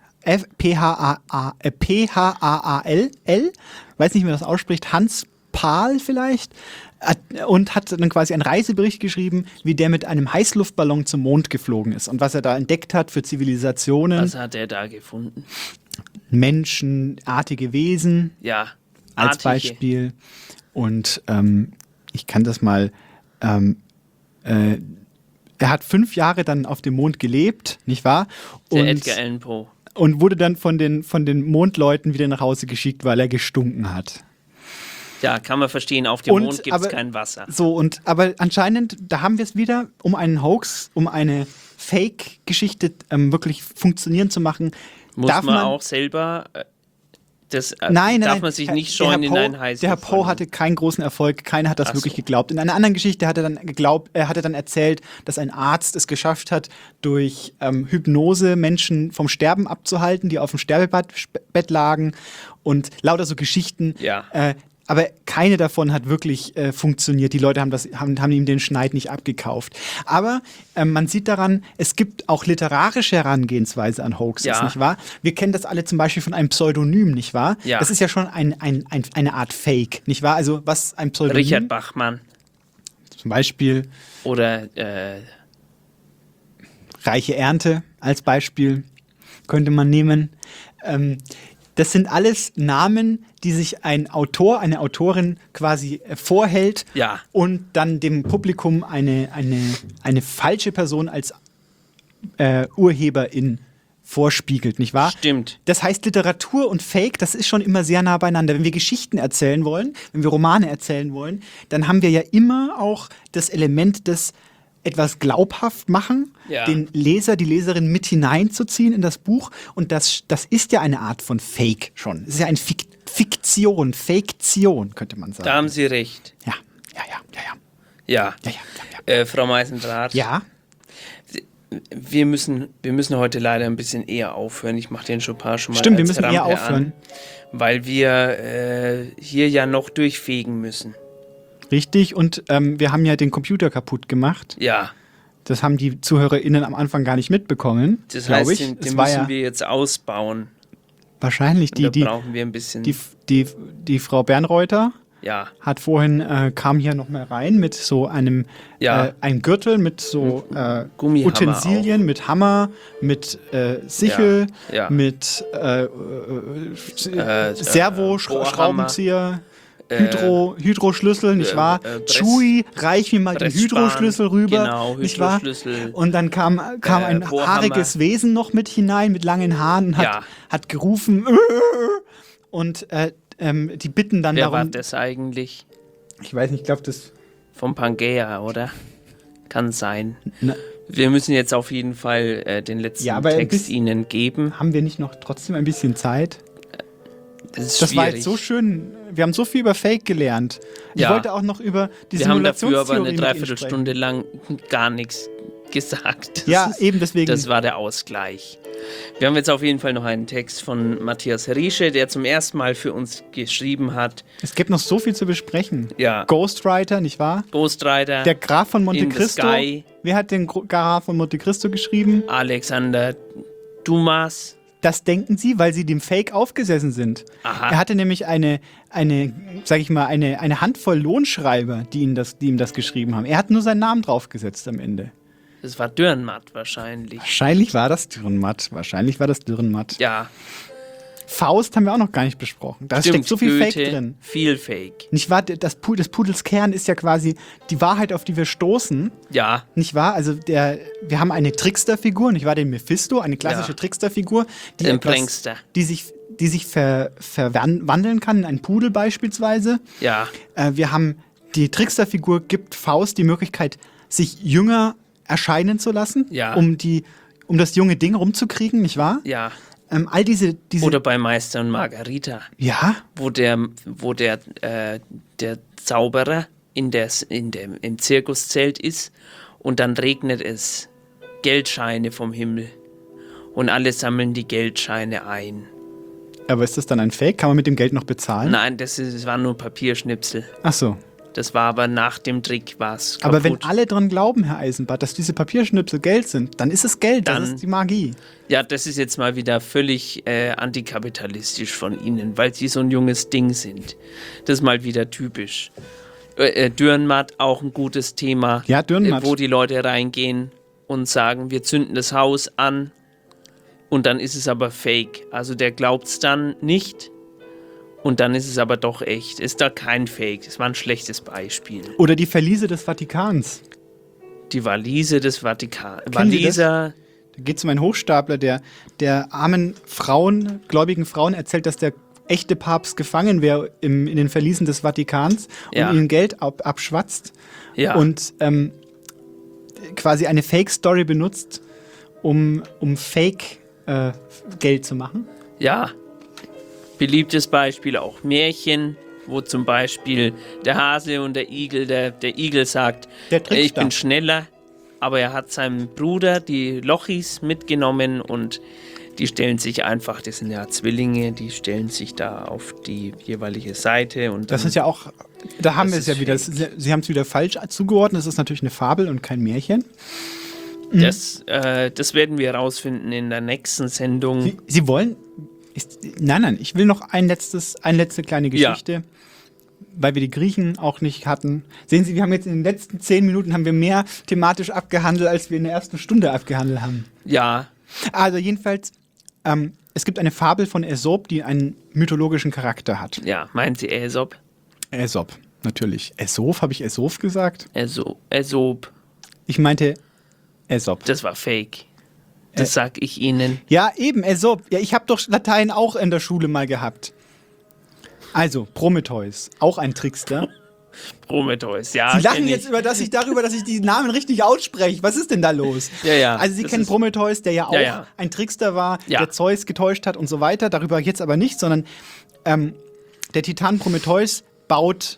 P-H-A-A-L, weiß nicht, wie man das ausspricht, Hans Pfaall vielleicht, und hat dann quasi einen Reisebericht geschrieben, wie der mit einem Heißluftballon zum Mond geflogen ist und was er da entdeckt hat für Zivilisationen. Was hat er da gefunden? Menschenartige Wesen. Ja, als Beispiel. Und ich kann das mal. Er hat 5 Jahre dann auf dem Mond gelebt, nicht wahr? Der Edgar Allan Poe. Und wurde dann von den Mondleuten wieder nach Hause geschickt, weil er gestunken hat. Ja, kann man verstehen, auf dem Mond gibt es kein Wasser. Aber anscheinend, da haben wir es wieder, um einen Hoax, um eine Fake-Geschichte wirklich funktionieren zu machen. Muss man auch selber, darf man sich nicht scheuen in einen heißen Der Herr Poe hatte keinen großen Erfolg, keiner hat das wirklich geglaubt. In einer anderen Geschichte hat er dann erzählt, dass ein Arzt es geschafft hat, durch Hypnose Menschen vom Sterben abzuhalten, die auf dem Sterbebett lagen und lauter so Geschichten. Ja. Aber keine davon hat wirklich funktioniert. Die Leute haben ihm den Schneid nicht abgekauft. Aber man sieht daran, es gibt auch literarische Herangehensweise an Hoaxes, nicht wahr? Wir kennen das alle zum Beispiel von einem Pseudonym, nicht wahr? Ja. Das ist ja schon eine Art Fake, nicht wahr? Also was ein Pseudonym... Richard Bachmann. Zum Beispiel. Oder Reiche Ernte als Beispiel könnte man nehmen. Das sind alles Namen, die sich ein Autor, eine Autorin quasi vorhält und dann dem Publikum eine falsche Person als Urheberin vorspiegelt, nicht wahr? Stimmt. Das heißt, Literatur und Fake, das ist schon immer sehr nah beieinander. Wenn wir Geschichten erzählen wollen, wenn wir Romane erzählen wollen, dann haben wir ja immer auch das Element des etwas glaubhaft machen, den Leser, die Leserin mit hineinzuziehen in das Buch. Und das ist ja eine Art von Fake schon. Es ist ja eine Fiktion, könnte man sagen. Da haben Sie recht. Ja. Frau Meisendrath. Ja. Wir müssen heute leider ein bisschen eher aufhören. Ich mache den Chopin schon mal Stimmt, wir als müssen Rampe eher aufhören. an, weil wir hier ja noch durchfegen müssen. Richtig, und wir haben ja den Computer kaputt gemacht. Ja. Das haben die ZuhörerInnen am Anfang gar nicht mitbekommen. Das heißt, ich. Den müssen wir jetzt ausbauen. Wahrscheinlich. Da brauchen wir ein bisschen. Die Frau Bernreuther hat vorhin, kam hier noch mal rein mit so einem ein Gürtel mit so Utensilien, auch. Mit Hammer, mit Sichel, mit Servo-Schraubenzieher. Hydroschlüssel, nicht wahr? Chewie, reich mir mal den Hydroschlüssel rüber, genau, nicht wahr? Und dann kam ein haariges Wesen noch mit hinein, mit langen Haaren und hat gerufen und die bitten dann darum. Wer war das eigentlich? Ich weiß nicht, ich glaube das... Vom Pangea, oder? Kann sein. Wir müssen jetzt auf jeden Fall den letzten Text Ihnen geben. Haben wir nicht noch trotzdem ein bisschen Zeit? Das war jetzt so schön. Wir haben so viel über Fake gelernt. Ich wollte auch noch über die Simulationstheorie. Wir haben dafür aber eine Dreiviertelstunde lang gar nichts gesagt. Eben deswegen. Das war der Ausgleich. Wir haben jetzt auf jeden Fall noch einen Text von Matthias Riesche, der zum ersten Mal für uns geschrieben hat. Es gibt noch so viel zu besprechen. Ja. Ghostwriter, nicht wahr? Ghostwriter. Der Graf von Monte Cristo. Wer hat den Graf von Monte Cristo geschrieben? Alexander Dumas. Das denken Sie, weil Sie dem Fake aufgesessen sind. Aha. Er hatte nämlich eine Handvoll Lohnschreiber, die ihm das geschrieben haben. Er hat nur seinen Namen draufgesetzt am Ende. Das war Dürrenmatt wahrscheinlich. Wahrscheinlich war das Dürrenmatt. Ja. Faust haben wir auch noch gar nicht besprochen. Da steckt so viel Fake drin. Viel Fake. Nicht wahr? Des Pudels Kern ist ja quasi die Wahrheit, auf die wir stoßen. Ja. Nicht wahr? Also wir haben eine Tricksterfigur, nicht wahr? Den Mephisto, eine klassische Tricksterfigur, die sich verwandeln kann in einen Pudel beispielsweise. Ja. Wir haben die Tricksterfigur gibt Faust die Möglichkeit, sich jünger erscheinen zu lassen, um das junge Ding rumzukriegen, nicht wahr? Ja. All diese Oder bei Meister und Margarita. Ja. Wo der Zauberer im Zirkuszelt ist und dann regnet es Geldscheine vom Himmel und alle sammeln die Geldscheine ein. Aber ist das dann ein Fake? Kann man mit dem Geld noch bezahlen? Nein, das war nur Papierschnipsel. Ach so. Das war aber nach dem Trick was kaputt. Aber wenn alle dran glauben, Herr Eisenbart, dass diese Papierschnipsel Geld sind, dann ist es Geld, das ist die Magie. Ja, das ist jetzt mal wieder völlig antikapitalistisch von Ihnen, weil Sie so ein junges Ding sind. Das ist mal wieder typisch. Dürrenmatt, auch ein gutes Thema. Ja, Dürrenmatt. Wo die Leute reingehen und sagen, wir zünden das Haus an und dann ist es aber fake. Also der glaubt es dann nicht. Und dann ist es aber doch echt. Ist da kein Fake. Das war ein schlechtes Beispiel. Oder die Verliese des Vatikans. Die Valise des Vatikans. Da geht es um einen Hochstapler, der armen Frauen, gläubigen Frauen erzählt, dass der echte Papst gefangen wäre in den Verliesen des Vatikans und ihnen Geld abschwatzt. Ja. Und quasi eine Fake-Story benutzt, um Fake-Geld zu machen. Ja. Beliebtes Beispiel auch Märchen, wo zum Beispiel der Hase und der Igel, der Igel sagt, ich bin schneller, aber er hat seinem Bruder die Lochis mitgenommen und die stellen sich einfach, das sind ja Zwillinge, die stellen sich da auf die jeweilige Seite. Und das ist ja auch, da haben wir es ja wieder, Sie haben es wieder falsch zugeordnet, das ist natürlich eine Fabel und kein Märchen. Das werden wir herausfinden in der nächsten Sendung. Sie wollen... Nein, ich will noch eine letzte kleine Geschichte, weil wir die Griechen auch nicht hatten. Sehen Sie, wir haben jetzt in den letzten 10 Minuten haben wir mehr thematisch abgehandelt, als wir in der ersten Stunde abgehandelt haben. Ja. Also jedenfalls, es gibt eine Fabel von Aesop, die einen mythologischen Charakter hat. Ja, meinen Sie Aesop? Aesop, natürlich. Aesop, habe ich Aesop gesagt? Aesop. Ich meinte Aesop. Das war fake. Das sag ich Ihnen. Ja, eben, Aesop. Ja, ich habe doch Latein auch in der Schule mal gehabt. Also, Prometheus, auch ein Trickster. Prometheus, ja. Sie lachen jetzt darüber, dass ich die Namen richtig ausspreche. Was ist denn da los? Ja. Also Sie kennen Prometheus, der ja auch ein Trickster war, der Zeus getäuscht hat und so weiter. Darüber jetzt aber nicht, sondern der Titan Prometheus baut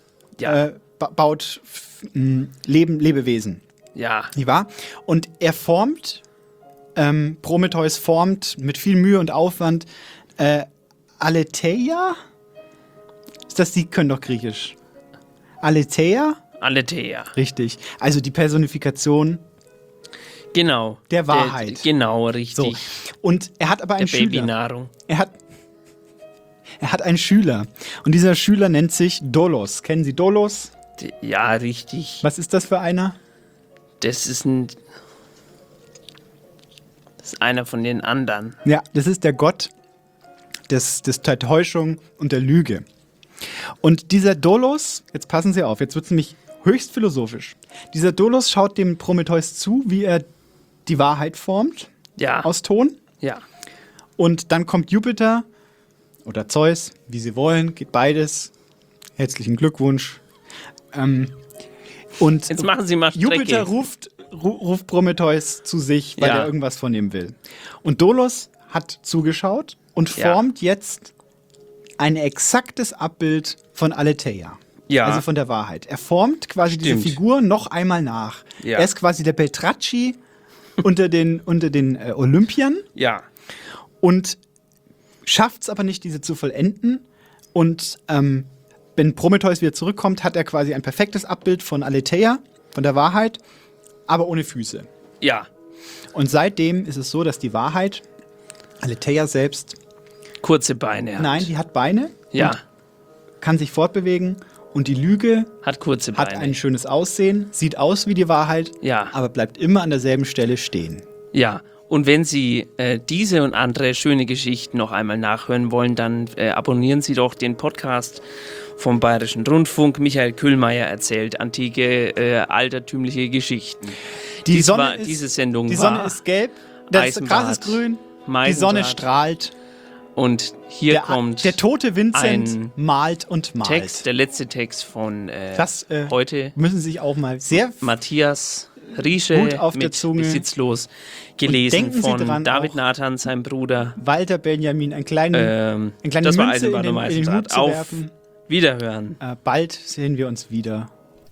Lebewesen. Ja. Nicht wahr? Und er Prometheus formt mit viel Mühe und Aufwand Aletheia? Die können doch Griechisch. Aletheia? Aletheia. Richtig. Also die Personifikation genau. Der Wahrheit. Genau, richtig. So. Und er hat aber einen Schüler. Babynahrung. Er hat einen Schüler. Und dieser Schüler nennt sich Dolos. Kennen Sie Dolos? Ja, richtig. Was ist das für einer? Das ist einer von den anderen. Ja, das ist der Gott der Täuschung und der Lüge. Und dieser Dolos, jetzt passen Sie auf, jetzt wird es nämlich höchst philosophisch. Dieser Dolos schaut dem Prometheus zu, wie er die Wahrheit formt aus Ton. Ja. Und dann kommt Jupiter oder Zeus, wie Sie wollen, geht beides. Herzlichen Glückwunsch. Und jetzt machen Sie mal Strecke. Jupiter ruft Prometheus zu sich, weil er irgendwas von ihm will. Und Dolos hat zugeschaut und formt jetzt ein exaktes Abbild von Aletheia. Ja. Also von der Wahrheit. Er formt quasi diese Figur noch einmal nach. Ja. Er ist quasi der Beltracci unter den Olympiern. Ja. Und schafft es aber nicht, diese zu vollenden. Und wenn Prometheus wieder zurückkommt, hat er quasi ein perfektes Abbild von Aletheia, von der Wahrheit, aber ohne Füße. Ja. Und seitdem ist es so, dass die Wahrheit, Aletheia selbst, kurze Beine hat. Nein, die hat Beine. Ja. Und kann sich fortbewegen. Und die Lüge hat kurze Beine. Hat ein schönes Aussehen, sieht aus wie die Wahrheit, aber bleibt immer an derselben Stelle stehen. Ja. Und wenn Sie diese und andere schöne Geschichten noch einmal nachhören wollen, dann abonnieren Sie doch den Podcast vom Bayerischen Rundfunk. Michael Kühlmeier erzählt antike, altertümliche Geschichten. Diese Sendung die Sonne ist gelb, das Gras ist grün, die Sonne strahlt. Und hier kommt der tote Vincent malt und malt. Text, der letzte Text von heute. Müssen Sie sich auch mal sehr Matthias Riesche gut auf der Zunge. Besitzlos gelesen von dran, David Nathan, seinem Bruder. Walter Benjamin, eine kleine Münze in den Hut zu werfen. Wiederhören. Bald sehen wir uns wieder.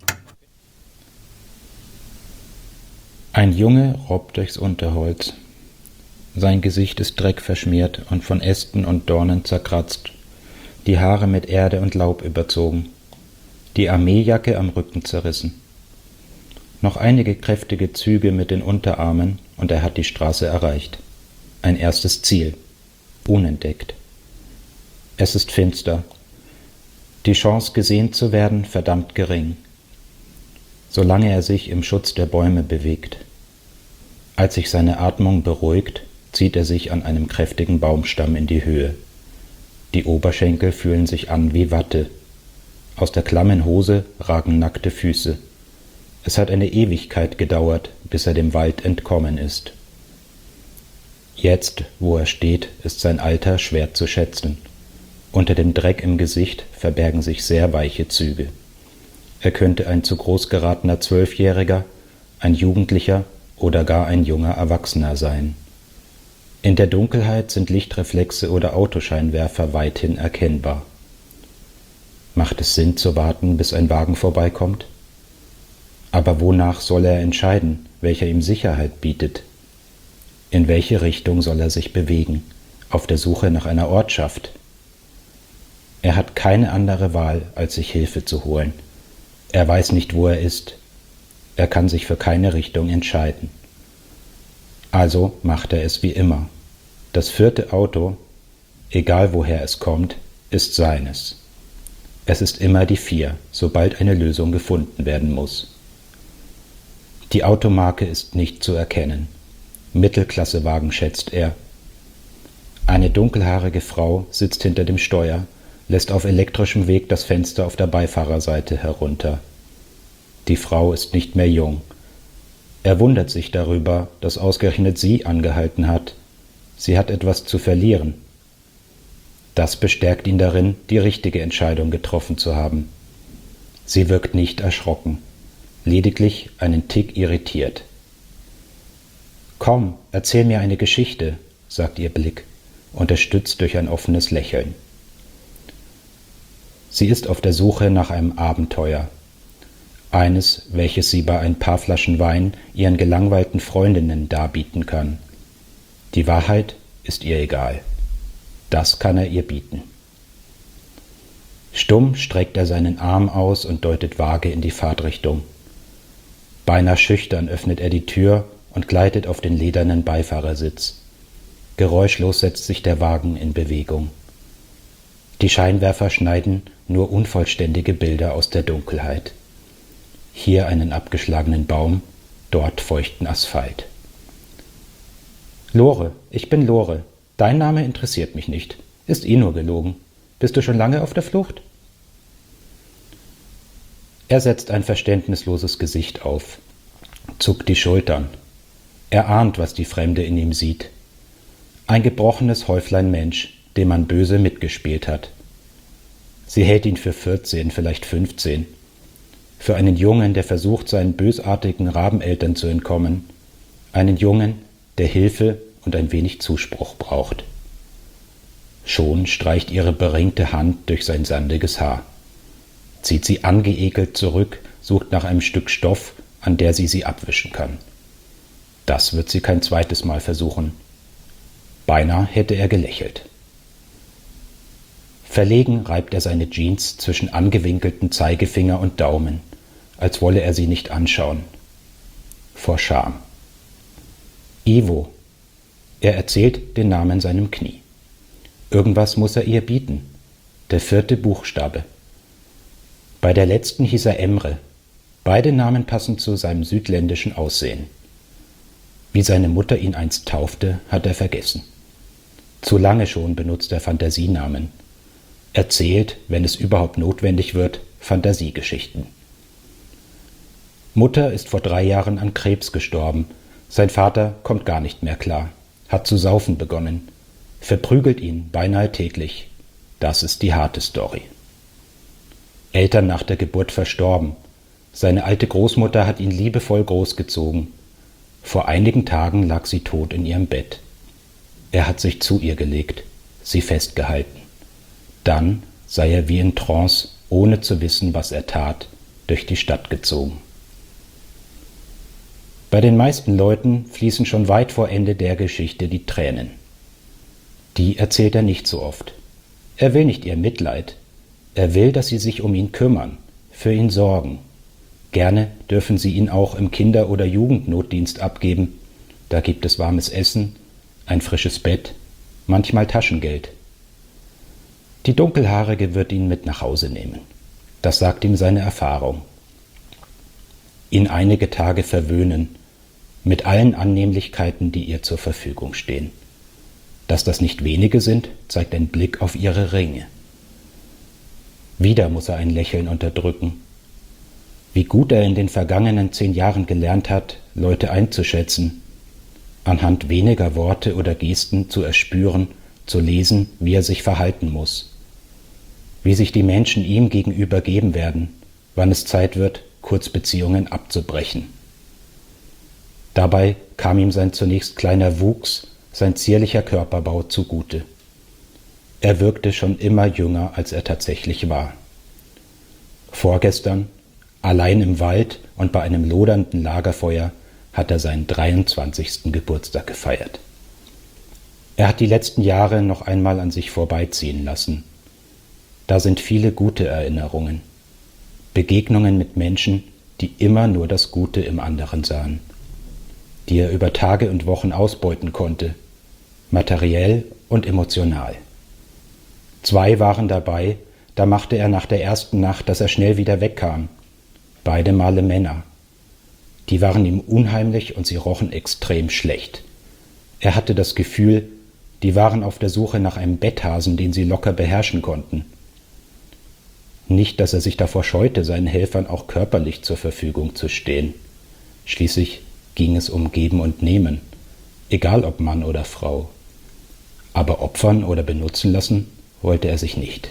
Ein Junge robbt durchs Unterholz. Sein Gesicht ist dreckverschmiert und von Ästen und Dornen zerkratzt, die Haare mit Erde und Laub überzogen, die Armeejacke am Rücken zerrissen. Noch einige kräftige Züge mit den Unterarmen und er hat die Straße erreicht. Ein erstes Ziel. Unentdeckt. Es ist finster. Die Chance, gesehen zu werden, verdammt gering. Solange er sich im Schutz der Bäume bewegt. Als sich seine Atmung beruhigt, zieht er sich an einem kräftigen Baumstamm in die Höhe. Die Oberschenkel fühlen sich an wie Watte. Aus der klammen Hose ragen nackte Füße. Es hat eine Ewigkeit gedauert, bis er dem Wald entkommen ist. Jetzt, wo er steht, ist sein Alter schwer zu schätzen. Unter dem Dreck im Gesicht verbergen sich sehr weiche Züge. Er könnte ein zu groß geratener 12-Jähriger, ein Jugendlicher oder gar ein junger Erwachsener sein. In der Dunkelheit sind Lichtreflexe oder Autoscheinwerfer weithin erkennbar. Macht es Sinn zu warten, bis ein Wagen vorbeikommt? Aber wonach soll er entscheiden, welcher ihm Sicherheit bietet? In welche Richtung soll er sich bewegen, auf der Suche nach einer Ortschaft? Er hat keine andere Wahl, als sich Hilfe zu holen. Er weiß nicht, wo er ist. Er kann sich für keine Richtung entscheiden. Also macht er es wie immer. Das 4. Auto, egal woher es kommt, ist seines. Es ist immer die 4, sobald eine Lösung gefunden werden muss. Die Automarke ist nicht zu erkennen. Mittelklassewagen schätzt er. Eine dunkelhaarige Frau sitzt hinter dem Steuer, lässt auf elektrischem Weg das Fenster auf der Beifahrerseite herunter. Die Frau ist nicht mehr jung. Er wundert sich darüber, dass ausgerechnet sie angehalten hat. Sie hat etwas zu verlieren. Das bestärkt ihn darin, die richtige Entscheidung getroffen zu haben. Sie wirkt nicht erschrocken, lediglich einen Tick irritiert. »Komm, erzähl mir eine Geschichte«, sagt ihr Blick, unterstützt durch ein offenes Lächeln. Sie ist auf der Suche nach einem Abenteuer. Eines, welches sie bei ein paar Flaschen Wein ihren gelangweilten Freundinnen darbieten kann. Die Wahrheit ist ihr egal. Das kann er ihr bieten. Stumm streckt er seinen Arm aus und deutet vage in die Fahrtrichtung. Beinahe schüchtern öffnet er die Tür und gleitet auf den ledernen Beifahrersitz. Geräuschlos setzt sich der Wagen in Bewegung. Die Scheinwerfer schneiden nur unvollständige Bilder aus der Dunkelheit. Hier einen abgeschlagenen Baum, dort feuchten Asphalt. »Lore, ich bin Lore. Dein Name interessiert mich nicht. Ist nur gelogen. Bist du schon lange auf der Flucht?« Er setzt ein verständnisloses Gesicht auf, zuckt die Schultern. Er ahnt, was die Fremde in ihm sieht. Ein gebrochenes Häuflein Mensch, dem man böse mitgespielt hat. Sie hält ihn für 14, vielleicht 15. Für einen Jungen, der versucht, seinen bösartigen Rabeneltern zu entkommen. Einen Jungen, der Hilfe und ein wenig Zuspruch braucht. Schon streicht ihre beringte Hand durch sein sandiges Haar. Zieht sie angeekelt zurück, sucht nach einem Stück Stoff, an der sie abwischen kann. Das wird sie kein zweites Mal versuchen. Beinahe hätte er gelächelt. Verlegen reibt er seine Jeans zwischen angewinkelten Zeigefinger und Daumen, als wolle er sie nicht anschauen. Vor Scham. Ivo. Er erzählt den Namen seinem Knie. Irgendwas muss er ihr bieten. Der 4. Buchstabe. Bei der letzten hieß er Emre. Beide Namen passen zu seinem südländischen Aussehen. Wie seine Mutter ihn einst taufte, hat er vergessen. Zu lange schon benutzt er Fantasienamen. Erzählt, wenn es überhaupt notwendig wird, Fantasiegeschichten. Mutter ist vor 3 Jahren an Krebs gestorben. Sein Vater kommt gar nicht mehr klar, hat zu saufen begonnen, verprügelt ihn beinahe täglich. Das ist die harte Story. Eltern nach der Geburt verstorben. Seine alte Großmutter hat ihn liebevoll großgezogen. Vor einigen Tagen lag sie tot in ihrem Bett. Er hat sich zu ihr gelegt, sie festgehalten. Dann sei er wie in Trance, ohne zu wissen, was er tat, durch die Stadt gezogen. Bei den meisten Leuten fließen schon weit vor Ende der Geschichte die Tränen. Die erzählt er nicht so oft. Er will nicht ihr Mitleid. Er will, dass sie sich um ihn kümmern, für ihn sorgen. Gerne dürfen sie ihn auch im Kinder- oder Jugendnotdienst abgeben. Da gibt es warmes Essen, ein frisches Bett, manchmal Taschengeld. Die Dunkelhaarige wird ihn mit nach Hause nehmen. Das sagt ihm seine Erfahrung. Ihn einige Tage verwöhnen, mit allen Annehmlichkeiten, die ihr zur Verfügung stehen. Dass das nicht wenige sind, zeigt ein Blick auf ihre Ringe. Wieder muss er ein Lächeln unterdrücken. Wie gut er in den vergangenen 10 Jahren gelernt hat, Leute einzuschätzen, anhand weniger Worte oder Gesten zu erspüren, zu lesen, wie er sich verhalten muss. Wie sich die Menschen ihm gegenüber geben werden, wann es Zeit wird, Kurzbeziehungen abzubrechen. Dabei kam ihm sein zunächst kleiner Wuchs, sein zierlicher Körperbau zugute. Er wirkte schon immer jünger, als er tatsächlich war. Vorgestern, allein im Wald und bei einem lodernden Lagerfeuer, hat er seinen 23. Geburtstag gefeiert. Er hat die letzten Jahre noch einmal an sich vorbeiziehen lassen. Da sind viele gute Erinnerungen. Begegnungen mit Menschen, die immer nur das Gute im anderen sahen. Die er über Tage und Wochen ausbeuten konnte, materiell und emotional. 2 waren dabei, da machte er nach der ersten Nacht, dass er schnell wieder wegkam. Beide Male Männer. Die waren ihm unheimlich und sie rochen extrem schlecht. Er hatte das Gefühl, Die waren auf der Suche nach einem Betthasen, den sie locker beherrschen konnten. Nicht, dass er sich davor scheute, seinen Helfern auch körperlich zur Verfügung zu stehen. Schließlich ging es um Geben und Nehmen, egal ob Mann oder Frau. Aber opfern oder benutzen lassen wollte er sich nicht.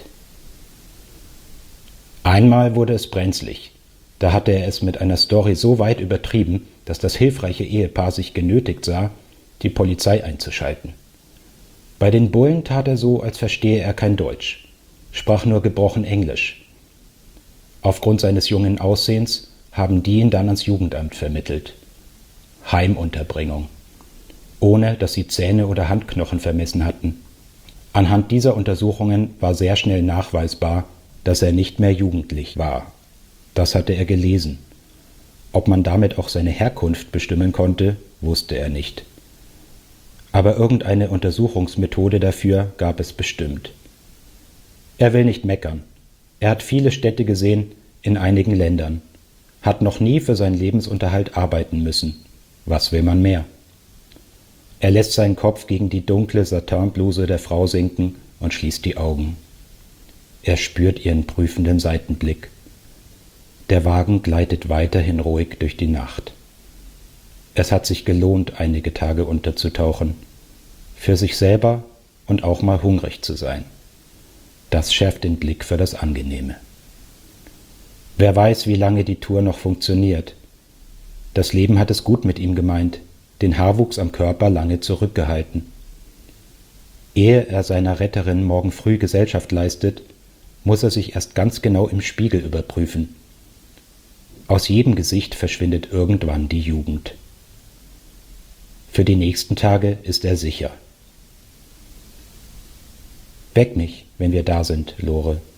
Einmal wurde es brenzlig. Da hatte er es mit einer Story so weit übertrieben, dass das hilfreiche Ehepaar sich genötigt sah, die Polizei einzuschalten. Bei den Bullen tat er so, als verstehe er kein Deutsch, sprach nur gebrochen Englisch. Aufgrund seines jungen Aussehens haben die ihn dann ans Jugendamt vermittelt. Heimunterbringung. Ohne dass sie Zähne oder Handknochen vermessen hatten. Anhand dieser Untersuchungen war sehr schnell nachweisbar, dass er nicht mehr jugendlich war. Das hatte er gelesen. Ob man damit auch seine Herkunft bestimmen konnte, wusste er nicht. Aber irgendeine Untersuchungsmethode dafür gab es bestimmt. Er will nicht meckern. Er hat viele Städte gesehen, in einigen Ländern, hat noch nie für seinen Lebensunterhalt arbeiten müssen. Was will man mehr? Er lässt seinen Kopf gegen die dunkle Satinbluse der Frau sinken und schließt die Augen. Er spürt ihren prüfenden Seitenblick. Der Wagen gleitet weiterhin ruhig durch die Nacht. Es hat sich gelohnt, einige Tage unterzutauchen, für sich selber und auch mal hungrig zu sein. Das schärft den Blick für das Angenehme. Wer weiß, wie lange die Tour noch funktioniert. Das Leben hat es gut mit ihm gemeint, den Haarwuchs am Körper lange zurückgehalten. Ehe er seiner Retterin morgen früh Gesellschaft leistet, muss er sich erst ganz genau im Spiegel überprüfen. Aus jedem Gesicht verschwindet irgendwann die Jugend. Für die nächsten Tage ist er sicher. Weck mich, wenn wir da sind, Lore.